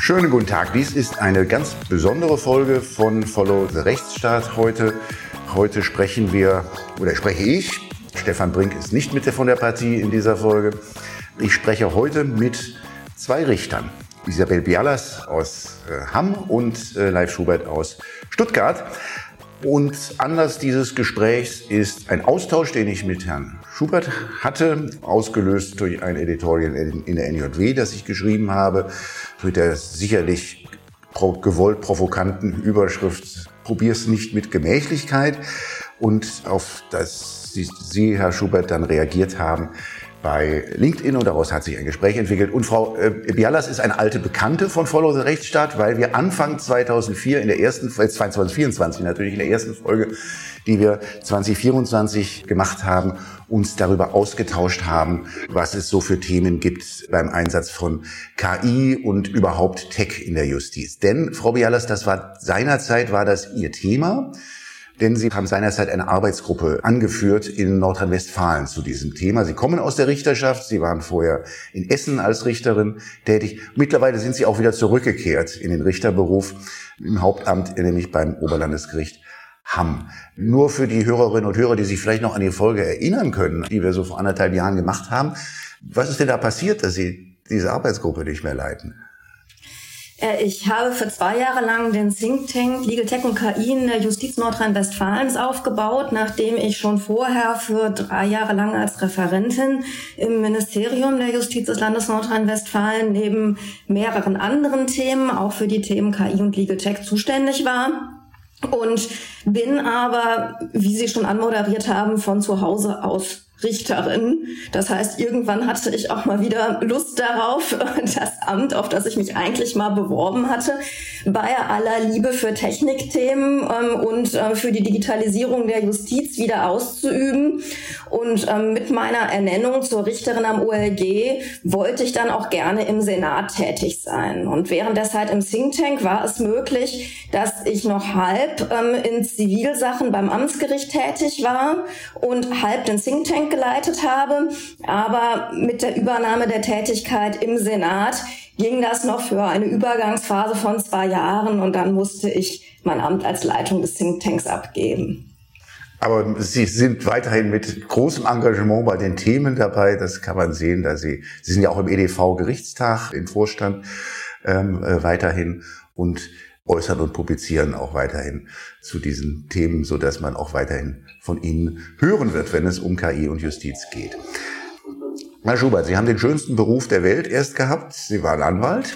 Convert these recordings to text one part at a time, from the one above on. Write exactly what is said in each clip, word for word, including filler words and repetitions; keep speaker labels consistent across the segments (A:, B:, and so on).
A: Schönen guten Tag. Dies ist eine ganz besondere Folge von Follow the Rechtsstaat heute. Heute sprechen wir, oder spreche ich, Stefan Brink ist nicht mit von der Partie in dieser Folge. Ich spreche heute mit zwei Richtern. Isabel Bialas aus äh, Hamm und äh, Leif Schubert aus Stuttgart. Und Anlass dieses Gesprächs ist ein Austausch, den ich mit Herrn Schubert hatte, ausgelöst durch ein Editorial in der N J W, das ich geschrieben habe, mit der sicherlich gewollt provokanten Überschrift "Probier's nicht mit Gemächlichkeit", und auf das Sie, Herr Schubert, dann reagiert haben bei LinkedIn, und daraus hat sich ein Gespräch entwickelt. Und Frau äh, Bialas ist eine alte Bekannte von Follow the Rechtsstaat, weil wir Anfang zweitausendvier in der ersten, zwanzig vierundzwanzig natürlich in der ersten Folge, die wir zwanzig vierundzwanzig gemacht haben, uns darüber ausgetauscht haben, was es so für Themen gibt beim Einsatz von K I und überhaupt Tech in der Justiz. Denn, Frau Bialas, das war seinerzeit war das Ihr Thema. Denn Sie haben seinerzeit eine Arbeitsgruppe angeführt in Nordrhein-Westfalen zu diesem Thema. Sie kommen aus der Richterschaft. Sie waren vorher in Essen als Richterin tätig. Mittlerweile sind Sie auch wieder zurückgekehrt in den Richterberuf im Hauptamt, nämlich beim Oberlandesgericht Hamm. Nur für die Hörerinnen und Hörer, die sich vielleicht noch an die Folge erinnern können, die wir so vor anderthalb Jahren gemacht haben. Was ist denn da passiert, dass Sie diese Arbeitsgruppe nicht mehr leiten?
B: Ich habe für zwei Jahre lang den Think Tank Legal Tech und K I in der Justiz Nordrhein-Westfalens aufgebaut, nachdem ich schon vorher für drei Jahre lang als Referentin im Ministerium der Justiz des Landes Nordrhein-Westfalen neben mehreren anderen Themen auch für die Themen K I und Legal Tech zuständig war. Und bin aber, wie Sie schon anmoderiert haben, von zu Hause aus Richterin. Das heißt, irgendwann hatte ich auch mal wieder Lust darauf, das Amt, auf das ich mich eigentlich mal beworben hatte, bei aller Liebe für Technikthemen ähm, und äh, für die Digitalisierung der Justiz wieder auszuüben. Und ähm, mit meiner Ernennung zur Richterin am O L G wollte ich dann auch gerne im Senat tätig sein. Und während der Zeit im Think Tank war es möglich, dass ich noch halb ähm, in Zivilsachen beim Amtsgericht tätig war und halb den Think Tank geleitet habe. Aber mit der Übernahme der Tätigkeit im Senat ging das noch für eine Übergangsphase von zwei Jahren und dann musste ich mein Amt als Leitung des Think Tanks abgeben.
A: Aber Sie sind weiterhin mit großem Engagement bei den Themen dabei. Das kann man sehen, da Sie, Sie sind ja auch im E D V-Gerichtstag im Vorstand ähm, äh, weiterhin und äußern und publizieren auch weiterhin zu diesen Themen, so dass man auch weiterhin von Ihnen hören wird, wenn es um K I und Justiz geht. Herr Schubert, Sie haben den schönsten Beruf der Welt erst gehabt. Sie waren Anwalt.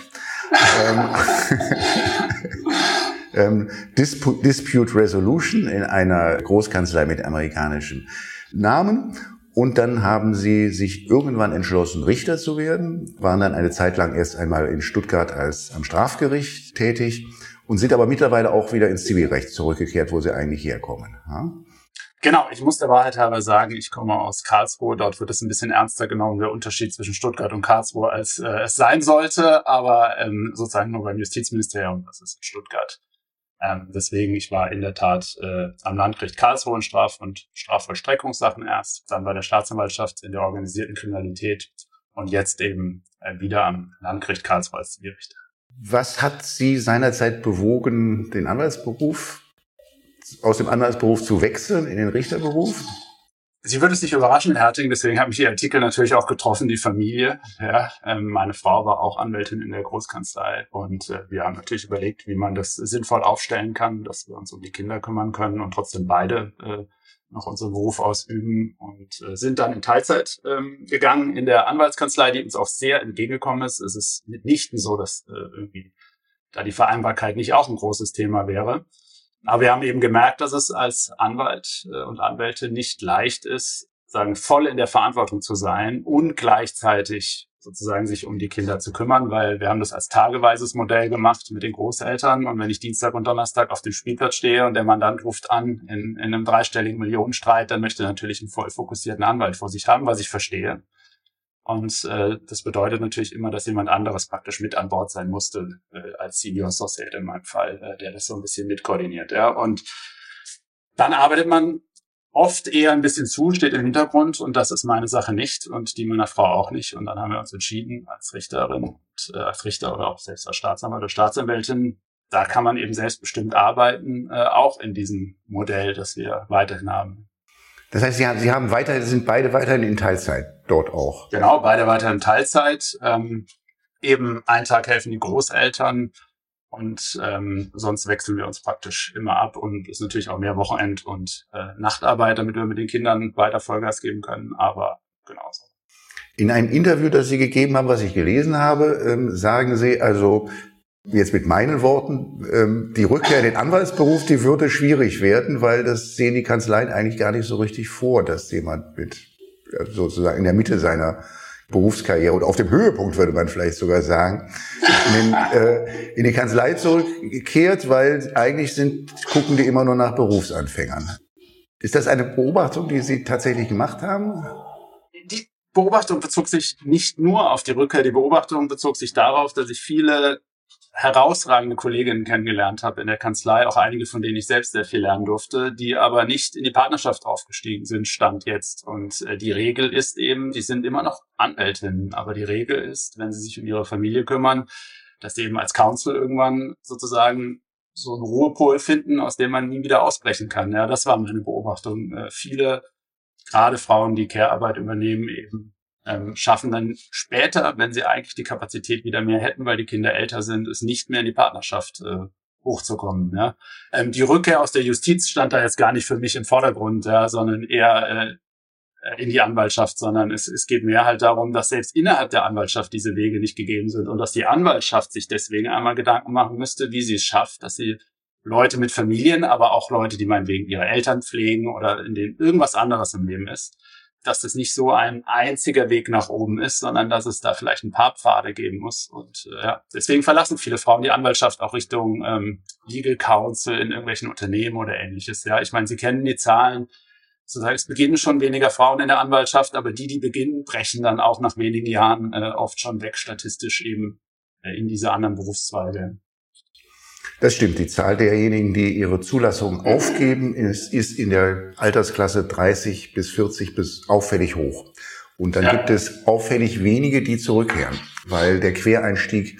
A: ähm, Dispu- Dispute Resolution in einer Großkanzlei mit amerikanischem Namen. Und dann haben Sie sich irgendwann entschlossen, Richter zu werden, waren dann eine Zeit lang erst einmal in Stuttgart als am Strafgericht tätig und sind aber mittlerweile auch wieder ins Zivilrecht zurückgekehrt, wo Sie eigentlich herkommen. Ja?
C: Genau, ich muss der Wahrheit halber sagen, ich komme aus Karlsruhe. Dort wird es ein bisschen ernster genommen, der Unterschied zwischen Stuttgart und Karlsruhe, als äh, es sein sollte, aber ähm, sozusagen nur beim Justizministerium, das ist in Stuttgart. Ähm, deswegen, ich war in der Tat äh, am Landgericht Karlsruhe in Straf- und Strafvollstreckungssachen erst, dann bei der Staatsanwaltschaft in der organisierten Kriminalität und jetzt eben äh, wieder am Landgericht Karlsruhe als Zivilrichter.
A: Was hat Sie seinerzeit bewogen, den Anwaltsberuf, aus dem Anwaltsberuf zu wechseln in den Richterberuf?
C: Sie würde es nicht überraschen, Herr Herting, deswegen hat mich Ihr Artikel natürlich auch getroffen, die Familie. Ja, ähm, meine Frau war auch Anwältin in der Großkanzlei und äh, wir haben natürlich überlegt, wie man das sinnvoll aufstellen kann, dass wir uns um die Kinder kümmern können und trotzdem beide äh, noch unseren Beruf ausüben und äh, sind dann in Teilzeit ähm, gegangen in der Anwaltskanzlei, die uns auch sehr entgegengekommen ist. Es ist mitnichten so, dass äh, irgendwie da die Vereinbarkeit nicht auch ein großes Thema wäre. Aber wir haben eben gemerkt, dass es als Anwalt und Anwälte nicht leicht ist, sagen, voll in der Verantwortung zu sein und gleichzeitig sozusagen sich um die Kinder zu kümmern, weil wir haben das als tageweises Modell gemacht mit den Großeltern. Und wenn ich Dienstag und Donnerstag auf dem Spielplatz stehe und der Mandant ruft an in, in einem dreistelligen Millionenstreit, dann möchte er natürlich einen voll fokussierten Anwalt vor sich haben, was ich verstehe. Und äh, das bedeutet natürlich immer, dass jemand anderes praktisch mit an Bord sein musste, äh, als Senior Associate in meinem Fall, äh, der das so ein bisschen mitkoordiniert. Ja. Und dann arbeitet man oft eher ein bisschen zu, steht im Hintergrund und das ist meine Sache nicht und die meiner Frau auch nicht. Und dann haben wir uns entschieden, als Richterin und äh, als Richter oder auch selbst als Staatsanwalt oder Staatsanwältin, da kann man eben selbstbestimmt arbeiten, äh, auch in diesem Modell, das wir weiterhin haben.
A: Das heißt, Sie haben, Sie haben weiter, sind beide weiterhin in Teilzeit dort auch?
C: Genau, beide weiterhin Teilzeit. Ähm, eben einen Tag helfen die Großeltern. Und ähm, sonst wechseln wir uns praktisch immer ab und ist natürlich auch mehr Wochenend- und äh, Nachtarbeit, damit wir mit den Kindern weiter Vollgas geben können, aber genauso.
A: In einem Interview, das Sie gegeben haben, was ich gelesen habe, ähm, sagen Sie, also jetzt mit meinen Worten, ähm, die Rückkehr in den Anwaltsberuf, die würde schwierig werden, weil das sehen die Kanzleien eigentlich gar nicht so richtig vor, dass jemand mit sozusagen in der Mitte seiner Berufskarriere und auf dem Höhepunkt, würde man vielleicht sogar sagen, in, den, äh, in die Kanzlei zurückkehrt, weil eigentlich sind, gucken die immer nur nach Berufsanfängern. Ist das eine Beobachtung, die Sie tatsächlich gemacht haben?
C: Die Beobachtung bezog sich nicht nur auf die Rückkehr, die Beobachtung bezog sich darauf, dass ich viele herausragende Kolleginnen kennengelernt habe in der Kanzlei, auch einige, von denen ich selbst sehr viel lernen durfte, die aber nicht in die Partnerschaft aufgestiegen sind, Stand jetzt. Und äh, die Regel ist eben, die sind immer noch Anwältinnen, aber die Regel ist, wenn sie sich um ihre Familie kümmern, dass sie eben als Counsel irgendwann sozusagen so einen Ruhepol finden, aus dem man nie wieder ausbrechen kann. Ja, das war meine Beobachtung. Äh, viele, gerade Frauen, die Care-Arbeit übernehmen, eben Ähm, schaffen dann später, wenn sie eigentlich die Kapazität wieder mehr hätten, weil die Kinder älter sind, es nicht mehr in die Partnerschaft äh, hochzukommen. Ja. Ähm, die Rückkehr aus der Justiz stand da jetzt gar nicht für mich im Vordergrund, ja, sondern eher äh, in die Anwaltschaft, sondern es, es geht mehr halt darum, dass selbst innerhalb der Anwaltschaft diese Wege nicht gegeben sind und dass die Anwaltschaft sich deswegen einmal Gedanken machen müsste, wie sie es schafft, dass sie Leute mit Familien, aber auch Leute, die meinetwegen ihre Eltern pflegen oder in denen irgendwas anderes im Leben ist, dass das nicht so ein einziger Weg nach oben ist, sondern dass es da vielleicht ein paar Pfade geben muss. Und äh, ja, deswegen verlassen viele Frauen die Anwaltschaft auch Richtung ähm, Legal Counsel in irgendwelchen Unternehmen oder Ähnliches. Ja, ich meine, Sie kennen die Zahlen. Sozusagen, es beginnen schon weniger Frauen in der Anwaltschaft, aber die, die beginnen, brechen dann auch nach wenigen Jahren äh, oft schon weg, statistisch eben äh, in diese anderen Berufszweige.
A: Das stimmt. Die Zahl derjenigen, die ihre Zulassung aufgeben, ist, ist in der Altersklasse dreißig bis vierzig bis auffällig hoch. Und dann ja. gibt es auffällig wenige, die zurückkehren, weil der Quereinstieg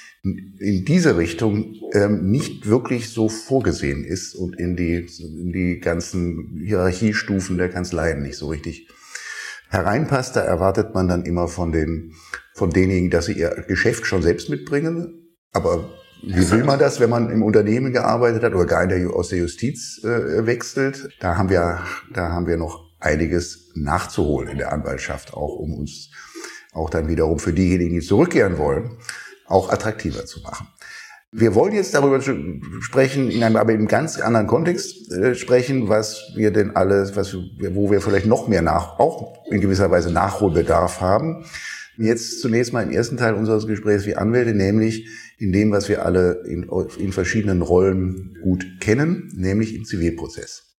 A: in diese Richtung ähm, nicht wirklich so vorgesehen ist und in die, in die ganzen Hierarchiestufen der Kanzleien nicht so richtig hereinpasst. Da erwartet man dann immer von den, von denjenigen, dass sie ihr Geschäft schon selbst mitbringen. Aber wie will man das, wenn man im Unternehmen gearbeitet hat oder gar in der, aus der Justiz äh, wechselt? Da haben wir, da haben wir noch einiges nachzuholen in der Anwaltschaft, auch um uns auch dann wiederum für diejenigen, die zurückkehren wollen, auch attraktiver zu machen. Wir wollen jetzt darüber sprechen, in einem aber in einem ganz anderen Kontext äh, sprechen, was wir denn alles, was, wo wir vielleicht noch mehr nach, auch in gewisser Weise Nachholbedarf haben. Jetzt zunächst mal im ersten Teil unseres Gesprächs wie Anwälte, nämlich in dem, was wir alle in, in verschiedenen Rollen gut kennen, nämlich im Zivilprozess.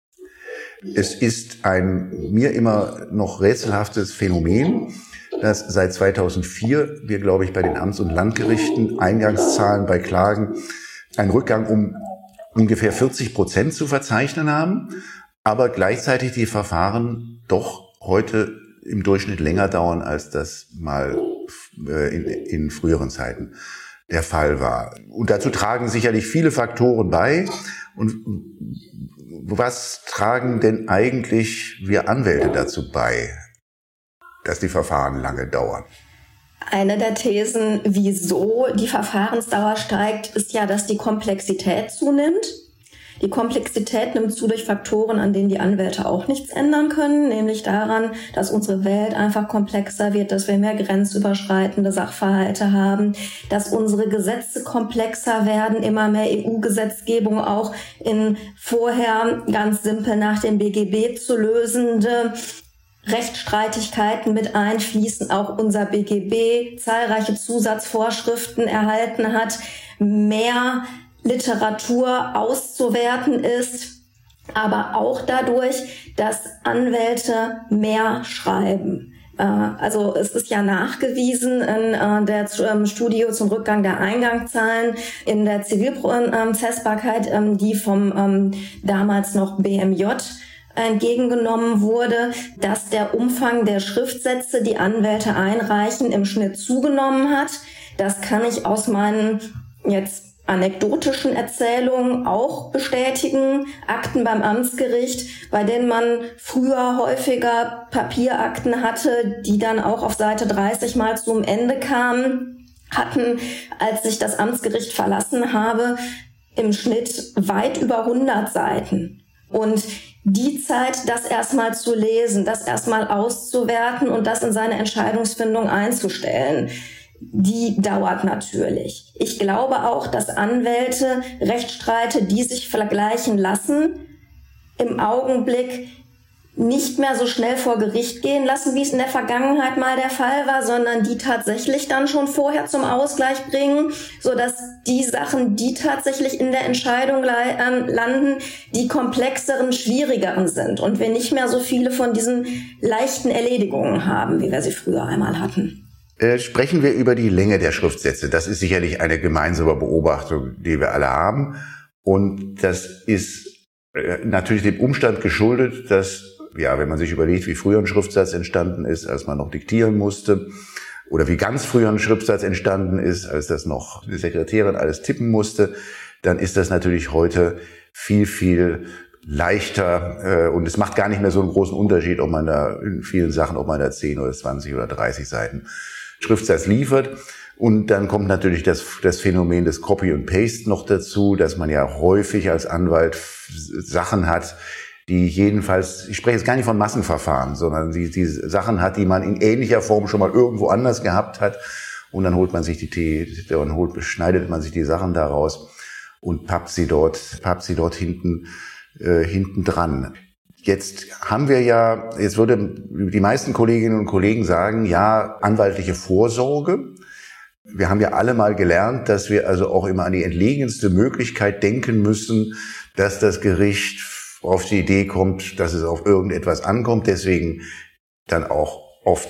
A: Es ist ein mir immer noch rätselhaftes Phänomen, dass seit zweitausendvier wir, glaube ich, bei den Amts- und Landgerichten Eingangszahlen bei Klagen einen Rückgang um ungefähr vierzig Prozent zu verzeichnen haben, aber gleichzeitig die Verfahren doch heute im Durchschnitt länger dauern, als das mal in, in früheren Zeiten der Fall war. Und dazu tragen sicherlich viele Faktoren bei. Und was tragen denn eigentlich wir Anwälte dazu bei, dass die Verfahren lange dauern?
B: Eine der Thesen, wieso die Verfahrensdauer steigt, ist ja, dass die Komplexität zunimmt. Die Komplexität nimmt zu durch Faktoren, an denen die Anwälte auch nichts ändern können, nämlich daran, dass unsere Welt einfach komplexer wird, dass wir mehr grenzüberschreitende Sachverhalte haben, dass unsere Gesetze komplexer werden, immer mehr E U-Gesetzgebung auch in vorher ganz simpel nach dem B G B zu lösende Rechtsstreitigkeiten mit einfließen, auch unser B G B zahlreiche Zusatzvorschriften erhalten hat, mehr Literatur auszuwerten ist, aber auch dadurch, dass Anwälte mehr schreiben. Also es ist ja nachgewiesen in der Studie zum Rückgang der Eingangszahlen in der Zivilprozessbarkeit, die vom damals noch B M J entgegengenommen wurde, dass der Umfang der Schriftsätze, die Anwälte einreichen, im Schnitt zugenommen hat. Das kann ich aus meinen jetzt anekdotischen Erzählungen auch bestätigen. Akten beim Amtsgericht, bei denen man früher häufiger Papierakten hatte, die dann auch auf Seite dreißig mal zum Ende kamen, hatten, als ich das Amtsgericht verlassen habe, im Schnitt weit über hundert Seiten. Und die Zeit, das erstmal zu lesen, das erstmal auszuwerten und das in seine Entscheidungsfindung einzustellen, die dauert natürlich. Ich glaube auch, dass Anwälte Rechtsstreite, die sich vergleichen lassen, im Augenblick nicht mehr so schnell vor Gericht gehen lassen, wie es in der Vergangenheit mal der Fall war, sondern die tatsächlich dann schon vorher zum Ausgleich bringen, sodass die Sachen, die tatsächlich in der Entscheidung landen, die komplexeren, schwierigeren sind und wir nicht mehr so viele von diesen leichten Erledigungen haben, wie wir sie früher einmal hatten.
A: Äh, sprechen wir über die Länge der Schriftsätze. Das ist sicherlich eine gemeinsame Beobachtung, die wir alle haben. Und das ist äh, natürlich dem Umstand geschuldet, dass, ja, wenn man sich überlegt, wie früher ein Schriftsatz entstanden ist, als man noch diktieren musste, oder wie ganz früher ein Schriftsatz entstanden ist, als das noch die Sekretärin alles tippen musste, dann ist das natürlich heute viel, viel leichter, äh, und es macht gar nicht mehr so einen großen Unterschied, ob man da in vielen Sachen, ob man da zehn oder zwanzig oder dreißig Seiten Schriftsatz liefert. Und dann kommt natürlich das, das Phänomen des Copy und Paste noch dazu, dass man ja häufig als Anwalt Sachen hat, die jedenfalls, ich spreche jetzt gar nicht von Massenverfahren, sondern die, die Sachen hat, die man in ähnlicher Form schon mal irgendwo anders gehabt hat. Und dann holt man sich die, dann holt, schneidet man sich die Sachen daraus und pappt sie dort, pappt sie dort hinten, äh, hinten dran. Jetzt haben wir ja, jetzt würde die meisten Kolleginnen und Kollegen sagen, ja, anwaltliche Vorsorge. Wir haben ja alle mal gelernt, dass wir also auch immer an die entlegenste Möglichkeit denken müssen, dass das Gericht auf die Idee kommt, dass es auf irgendetwas ankommt. Deswegen dann auch oft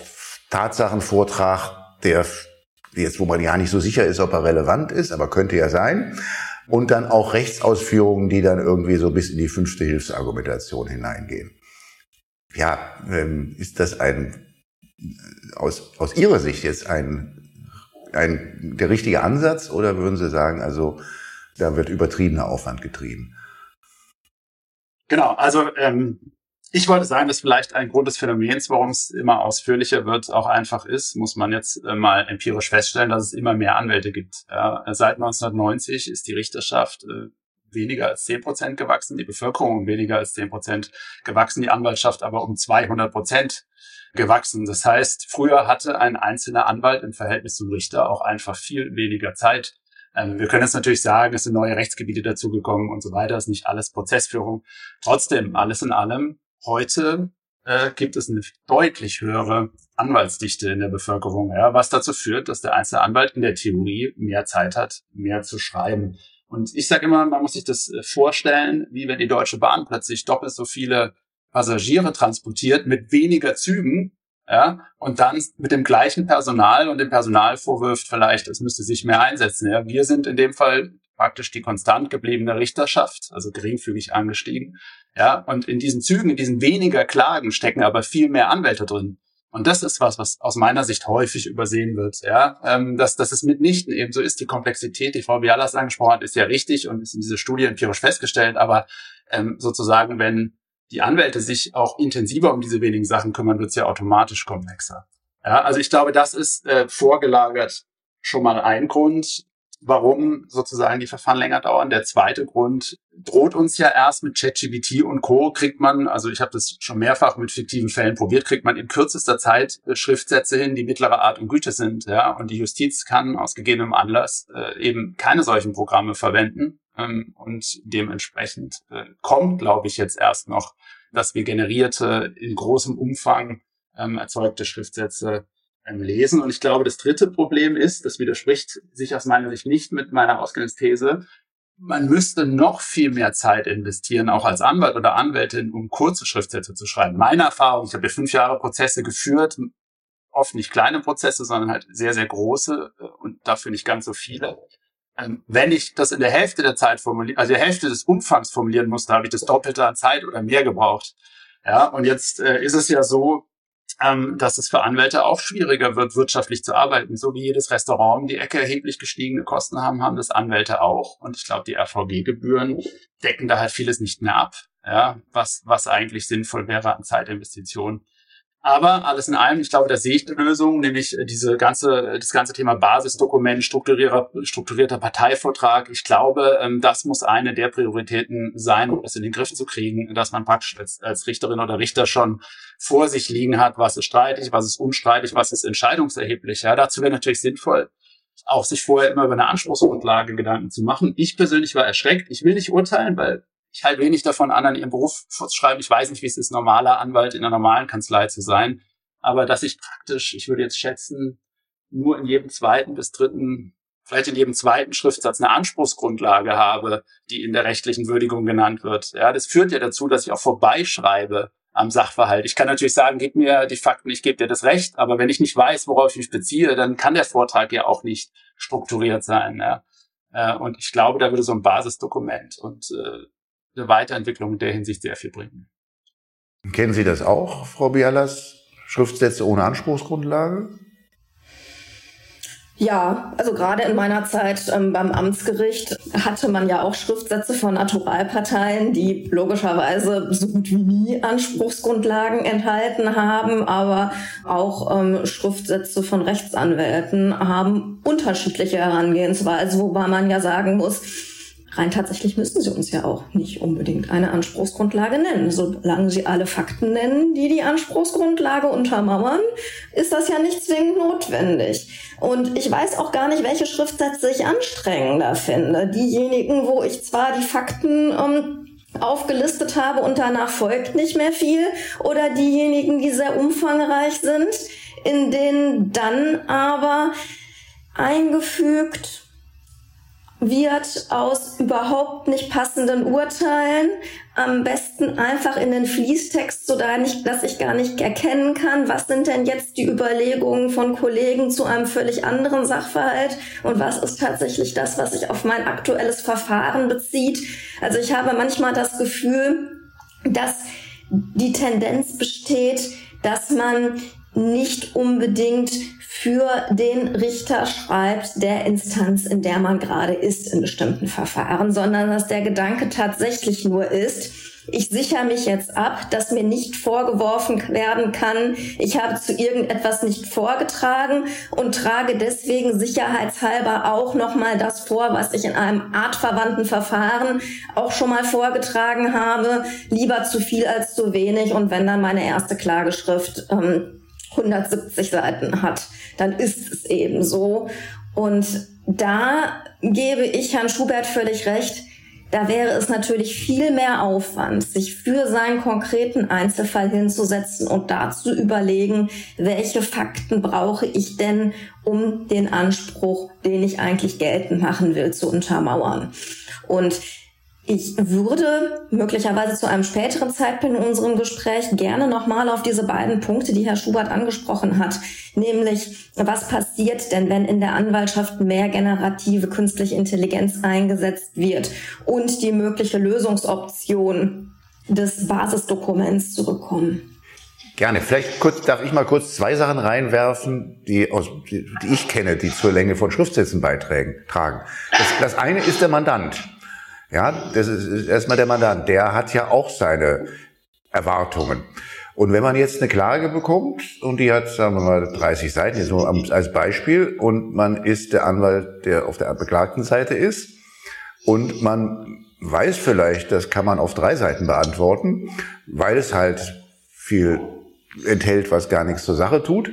A: Tatsachenvortrag, der jetzt, wo man ja nicht so sicher ist, ob er relevant ist, aber könnte ja sein. Und dann auch Rechtsausführungen, die dann irgendwie so bis in die fünfte Hilfsargumentation hineingehen. Ja, ähm, ist das ein, aus, aus Ihrer Sicht jetzt ein, ein, der richtige Ansatz, oder würden Sie sagen, also, da wird übertriebener Aufwand getrieben?
C: Genau, also, ähm, ich wollte sagen, dass vielleicht ein Grund des Phänomens, warum es immer ausführlicher wird, auch einfach ist, muss man jetzt äh, mal empirisch feststellen, dass es immer mehr Anwälte gibt. Ja, seit neunzehnhundertneunzig ist die Richterschaft äh, weniger als zehn Prozent gewachsen, die Bevölkerung um weniger als zehn Prozent gewachsen, die Anwaltschaft aber um zweihundert Prozent gewachsen. Das heißt, früher hatte ein einzelner Anwalt im Verhältnis zum Richter auch einfach viel weniger Zeit. Ähm, wir können jetzt natürlich sagen, es sind neue Rechtsgebiete dazugekommen und so weiter, ist nicht alles Prozessführung. Trotzdem, alles in allem, heute äh, gibt es eine deutlich höhere Anwaltsdichte in der Bevölkerung, ja, was dazu führt, dass der einzelne Anwalt in der Theorie mehr Zeit hat, mehr zu schreiben. Und ich sage immer, man muss sich das vorstellen, wie wenn die Deutsche Bahn plötzlich doppelt so viele Passagiere transportiert mit weniger Zügen, ja, und dann mit dem gleichen Personal und dem Personal vorwirft vielleicht, es müsste sich mehr einsetzen. Ja. Wir sind in dem Fall praktisch die konstant gebliebene Richterschaft, also geringfügig angestiegen. Ja, und in diesen Zügen, in diesen weniger Klagen stecken aber viel mehr Anwälte drin. Und das ist was, was aus meiner Sicht häufig übersehen wird. Ja, ähm, dass, dass es mitnichten eben so ist. Die Komplexität, die Frau Bialas angesprochen hat, ist ja richtig und ist in dieser Studie empirisch festgestellt. Aber ähm, sozusagen, wenn die Anwälte sich auch intensiver um diese wenigen Sachen kümmern, wird es ja automatisch komplexer. Ja, also ich glaube, das ist äh, vorgelagert schon mal ein Grund, warum sozusagen die Verfahren länger dauern. Der zweite Grund droht uns ja erst mit ChatGPT und Co. kriegt man, also ich habe das schon mehrfach mit fiktiven Fällen probiert, kriegt man in kürzester Zeit äh, Schriftsätze hin, die mittlerer Art und Güte sind. Ja, und die Justiz kann aus gegebenem Anlass äh, eben keine solchen Programme verwenden. Ähm, und dementsprechend äh, kommt, glaube ich, jetzt erst noch, dass wir generierte, in großem Umfang ähm, erzeugte Schriftsätze lesen. Und ich glaube, das dritte Problem ist, das widerspricht sich aus meiner Sicht nicht mit meiner Ausgangsthese, man müsste noch viel mehr Zeit investieren, auch als Anwalt oder Anwältin, um kurze Schriftsätze zu schreiben. Meine Erfahrung, ich habe ja fünf Jahre Prozesse geführt, oft nicht kleine Prozesse, sondern halt sehr, sehr große und dafür nicht ganz so viele. ähm, wenn ich das in der Hälfte der Zeit formulieren, also der Hälfte des Umfangs formulieren musste, habe ich das Doppelte an Zeit oder mehr gebraucht. Ja, und jetzt äh, ist es ja so, ähm, dass es für Anwälte auch schwieriger wird, wirtschaftlich zu arbeiten. So wie jedes Restaurant um die Ecke erheblich gestiegene Kosten haben, haben das Anwälte auch. Und ich glaube, die R V G-Gebühren decken da halt vieles nicht mehr ab, ja, was was eigentlich sinnvoll wäre an Zeitinvestitionen. Aber alles in allem, ich glaube, da sehe ich eine Lösung, nämlich diese ganze, das ganze Thema Basisdokument, strukturierter, strukturierter Parteivortrag. Ich glaube, das muss eine der Prioritäten sein, um das in den Griff zu kriegen, dass man praktisch als, als Richterin oder Richter schon vor sich liegen hat, was ist streitig, was ist unstreitig, was ist entscheidungserheblich. Ja, dazu wäre natürlich sinnvoll, auch sich vorher immer über eine Anspruchsgrundlage Gedanken zu machen. Ich persönlich war erschreckt. Ich will nicht urteilen, weil ich halte wenig davon an, an ihrem Beruf vorzuschreiben. Ich weiß nicht, wie es ist, normaler Anwalt in einer normalen Kanzlei zu sein. Aber dass ich praktisch, ich würde jetzt schätzen, nur in jedem zweiten bis dritten, vielleicht in jedem zweiten Schriftsatz eine Anspruchsgrundlage habe, die in der rechtlichen Würdigung genannt wird. Ja, das führt ja dazu, dass ich auch vorbeischreibe am Sachverhalt. Ich kann natürlich sagen, gib mir die Fakten, ich gebe dir das Recht. Aber wenn ich nicht weiß, worauf ich mich beziehe, dann kann der Vortrag ja auch nicht strukturiert sein. Ja. Und ich glaube, da würde so ein Basisdokument und eine Weiterentwicklung in der Hinsicht sehr viel bringen.
A: Kennen Sie das auch, Frau Bialas? Schriftsätze ohne Anspruchsgrundlage?
B: Ja, also gerade in meiner Zeit ähm, beim Amtsgericht hatte man ja auch Schriftsätze von Naturalparteien, die logischerweise so gut wie nie Anspruchsgrundlagen enthalten haben, aber auch ähm, Schriftsätze von Rechtsanwälten haben unterschiedliche Herangehensweisen, wobei man ja sagen muss, rein tatsächlich müssen sie uns ja auch nicht unbedingt eine Anspruchsgrundlage nennen. Solange sie alle Fakten nennen, die die Anspruchsgrundlage untermauern, ist das ja nicht zwingend notwendig. Und ich weiß auch gar nicht, welche Schriftsätze ich anstrengender finde. Diejenigen, wo ich zwar die Fakten ähm, aufgelistet habe und danach folgt nicht mehr viel, oder diejenigen, die sehr umfangreich sind, in denen dann aber eingefügt wird aus überhaupt nicht passenden Urteilen, am besten einfach in den Fließtext, so dass ich gar nicht erkennen kann, was sind denn jetzt die Überlegungen von Kollegen zu einem völlig anderen Sachverhalt und was ist tatsächlich das, was sich auf mein aktuelles Verfahren bezieht. Also ich habe manchmal das Gefühl, dass die Tendenz besteht, dass man nicht unbedingt für den Richter schreibt, der Instanz, in der man gerade ist in bestimmten Verfahren, sondern dass der Gedanke tatsächlich nur ist, ich sichere mich jetzt ab, dass mir nicht vorgeworfen werden kann, ich habe zu irgendetwas nicht vorgetragen und trage deswegen sicherheitshalber auch nochmal das vor, was ich in einem artverwandten Verfahren auch schon mal vorgetragen habe, lieber zu viel als zu wenig, und wenn dann meine erste Klageschrift ähm, hundertsiebzig Seiten hat, dann ist es eben so. Und da gebe ich Herrn Schubert völlig recht, da wäre es natürlich viel mehr Aufwand, sich für seinen konkreten Einzelfall hinzusetzen und da zu überlegen, welche Fakten brauche ich denn, um den Anspruch, den ich eigentlich geltend machen will, zu untermauern. Und ich würde möglicherweise zu einem späteren Zeitpunkt in unserem Gespräch gerne nochmal auf diese beiden Punkte, die Herr Schubert angesprochen hat, nämlich was passiert denn, wenn in der Anwaltschaft mehr generative künstliche Intelligenz eingesetzt wird, und die mögliche Lösungsoption des Basisdokuments zu bekommen.
A: Gerne. Vielleicht kurz, darf ich mal kurz zwei Sachen reinwerfen, die, aus, die, die ich kenne, die zur Länge von Schriftsätzen beitragen. Das, das eine ist der Mandant. Ja, das ist erstmal der Mandant. Der hat ja auch seine Erwartungen. Und wenn man jetzt eine Klage bekommt und die hat, sagen wir mal, dreißig Seiten, jetzt nur als Beispiel, und man ist der Anwalt, der auf der beklagten Seite ist, und man weiß vielleicht, das kann man auf drei Seiten beantworten, weil es halt viel enthält, was gar nichts zur Sache tut,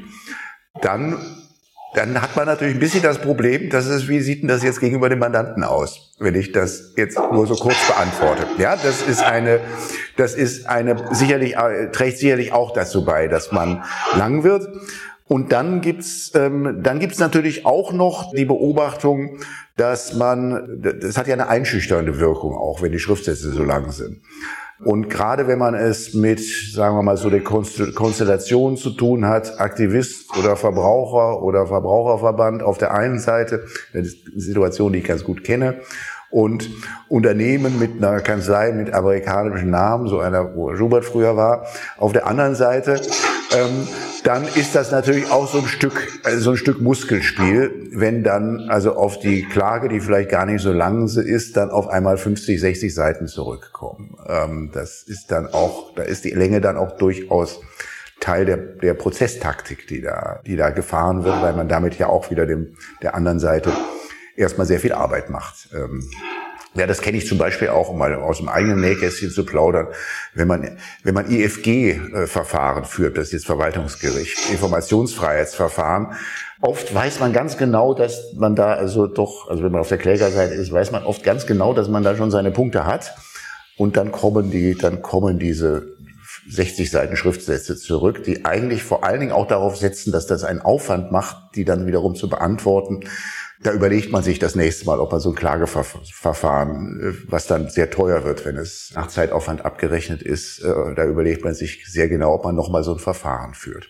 A: dann Dann hat man natürlich ein bisschen das Problem, dass es, wie sieht denn das jetzt gegenüber dem Mandanten aus, wenn ich das jetzt nur so kurz beantworte? Ja, das ist eine, das ist eine, sicherlich, trägt sicherlich auch dazu bei, dass man lang wird. Und dann gibt's, ähm, dann gibt's natürlich auch noch die Beobachtung, dass man, das hat ja eine einschüchternde Wirkung auch, wenn die Schriftsätze so lang sind. Und gerade wenn man es mit, sagen wir mal, so der Konstellation zu tun hat, Aktivist oder Verbraucher oder Verbraucherverband auf der einen Seite, eine Situation, die ich ganz gut kenne, und Unternehmen mit einer Kanzlei mit amerikanischen Namen, so einer, wo Schubert früher war, auf der anderen Seite, ähm, dann ist das natürlich auch so ein Stück, also so ein Stück Muskelspiel, wenn dann also auf die Klage, die vielleicht gar nicht so lang ist, dann auf einmal fünfzig, sechzig Seiten zurückkommen. Ähm, das ist dann auch, da ist die Länge dann auch durchaus Teil der, der Prozesstaktik, die da, die da gefahren wird, weil man damit ja auch wieder dem, der anderen Seite erstmal sehr viel Arbeit macht. Ähm, Ja, das kenne ich zum Beispiel auch, um mal aus dem eigenen Nähkästchen zu plaudern. Wenn man, wenn man I F G-Verfahren führt, das ist jetzt Verwaltungsgericht, Informationsfreiheitsverfahren, oft weiß man ganz genau, dass man da also doch, also wenn man auf der Klägerseite ist, weiß man oft ganz genau, dass man da schon seine Punkte hat. Und dann kommen die, dann kommen diese sechzig Seiten Schriftsätze zurück, die eigentlich vor allen Dingen auch darauf setzen, dass das einen Aufwand macht, die dann wiederum zu beantworten. Da überlegt man sich das nächste Mal, ob man so ein Klageverfahren, was dann sehr teuer wird, wenn es nach Zeitaufwand abgerechnet ist, da überlegt man sich sehr genau, ob man nochmal so ein Verfahren führt.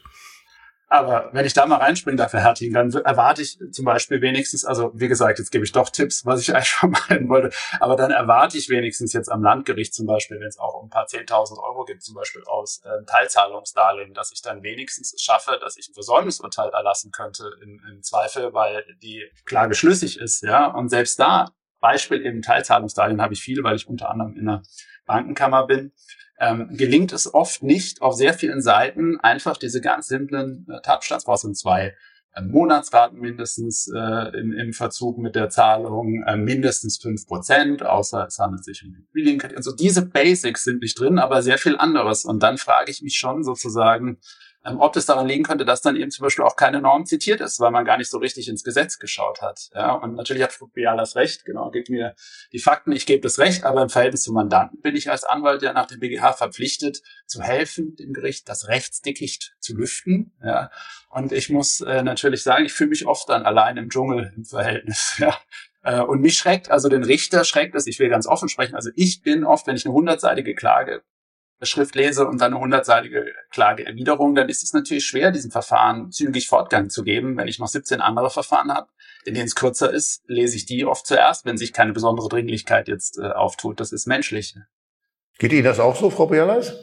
C: Aber wenn ich da mal reinspringen darf, Herr Herting, dann erwarte ich zum Beispiel wenigstens, also wie gesagt, jetzt gebe ich doch Tipps, was ich eigentlich vermeiden wollte, aber dann erwarte ich wenigstens jetzt am Landgericht zum Beispiel, wenn es auch um ein paar zehntausend Euro gibt, zum Beispiel aus äh, Teilzahlungsdarlehen, dass ich dann wenigstens es schaffe, dass ich ein Versäumnisurteil erlassen könnte im, im Zweifel, weil die Klage schlüssig ist, ja. Und selbst da, Beispiel eben Teilzahlungsdarlehen habe ich viele, weil ich unter anderem in der Bankenkammer bin. Ähm, gelingt es oft nicht, auf sehr vielen Seiten einfach diese ganz simplen äh, Tatbestandsvoraussetzungen, sind zwei äh, Monatsraten mindestens äh, im, im Verzug mit der Zahlung, äh, mindestens fünf Prozent, außer es handelt sich um Immobilienkredit. Also diese Basics sind nicht drin, aber sehr viel anderes. Und dann frage ich mich schon sozusagen, ähm, ob es daran liegen könnte, dass dann eben zum Beispiel auch keine Norm zitiert ist, weil man gar nicht so richtig ins Gesetz geschaut hat. Ja, und natürlich hat Fubial das Recht, genau, gibt mir die Fakten, ich gebe das Recht, aber im Verhältnis zum Mandanten bin ich als Anwalt ja nach dem B G H verpflichtet, zu helfen, dem Gericht das Rechtsdickicht zu lüften. Ja, und ich muss äh, natürlich sagen, ich fühle mich oft dann allein im Dschungel im Verhältnis. Ja. Äh, und mich schreckt, also den Richter schreckt es, ich will ganz offen sprechen, also ich bin oft, wenn ich eine hundertseitige Klage Schrift lese und dann eine hundertseitige Klageerwiderung, dann ist es natürlich schwer, diesem Verfahren zügig Fortgang zu geben. Wenn ich noch siebzehn andere Verfahren habe, in denen es kürzer ist, lese ich die oft zuerst, wenn sich keine besondere Dringlichkeit jetzt äh, auftut. Das ist menschlich.
A: Geht Ihnen das auch so, Frau Bialas?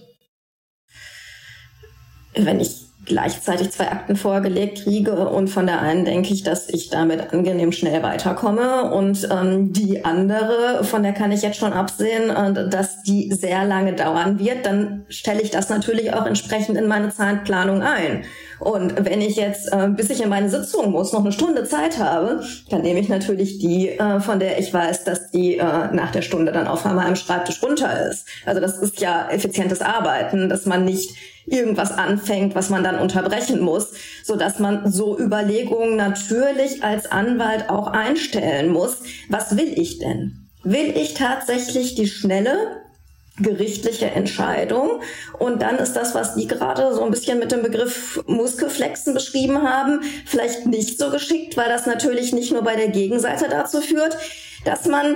B: Wenn ich gleichzeitig zwei Akten vorgelegt kriege und von der einen denke ich, dass ich damit angenehm schnell weiterkomme und ähm, die andere, von der kann ich jetzt schon absehen, äh, dass die sehr lange dauern wird, dann stelle ich das natürlich auch entsprechend in meine Zeitplanung ein. Und wenn ich jetzt, äh, bis ich in meine Sitzung muss, noch eine Stunde Zeit habe, dann nehme ich natürlich die, äh, von der ich weiß, dass die äh, nach der Stunde dann auf meinem Schreibtisch runter ist. Also das ist ja effizientes Arbeiten, dass man nicht irgendwas anfängt, was man dann unterbrechen muss, so dass man so Überlegungen natürlich als Anwalt auch einstellen muss. Was will ich denn? Will ich tatsächlich die schnelle gerichtliche Entscheidung? Und dann ist das, was die gerade so ein bisschen mit dem Begriff Muskelflexen beschrieben haben, vielleicht nicht so geschickt, weil das natürlich nicht nur bei der Gegenseite dazu führt, dass man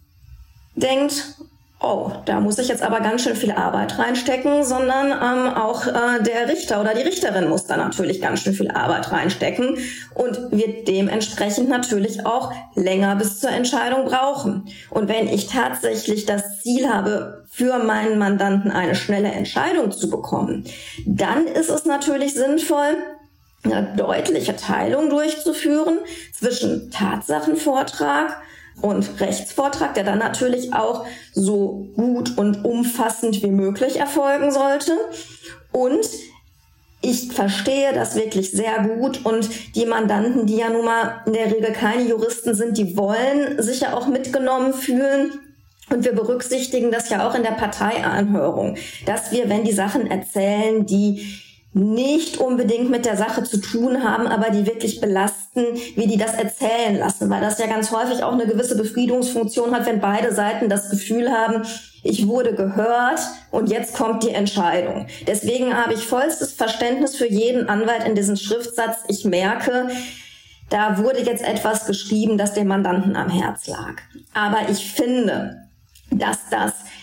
B: denkt, oh, da muss ich jetzt aber ganz schön viel Arbeit reinstecken, sondern ähm, auch äh, der Richter oder die Richterin muss da natürlich ganz schön viel Arbeit reinstecken und wird dementsprechend natürlich auch länger bis zur Entscheidung brauchen. Und wenn ich tatsächlich das Ziel habe, für meinen Mandanten eine schnelle Entscheidung zu bekommen, dann ist es natürlich sinnvoll, eine deutliche Teilung durchzuführen zwischen Tatsachenvortrag und Rechtsvortrag, der dann natürlich auch so gut und umfassend wie möglich erfolgen sollte. Und ich verstehe das wirklich sehr gut und die Mandanten, die ja nun mal in der Regel keine Juristen sind, die wollen sich ja auch mitgenommen fühlen. Und wir berücksichtigen das ja auch in der Parteianhörung, dass wir, wenn die Sachen erzählen, die nicht unbedingt mit der Sache zu tun haben, aber die wirklich belasten, wie die das erzählen lassen, weil das ja ganz häufig auch eine gewisse Befriedungsfunktion hat, wenn beide Seiten das Gefühl haben, ich wurde gehört und jetzt kommt die Entscheidung. Deswegen habe ich vollstes Verständnis für jeden Anwalt in diesem Schriftsatz. Ich merke, da wurde jetzt etwas geschrieben, das dem Mandanten am Herz lag. Aber ich finde, dass das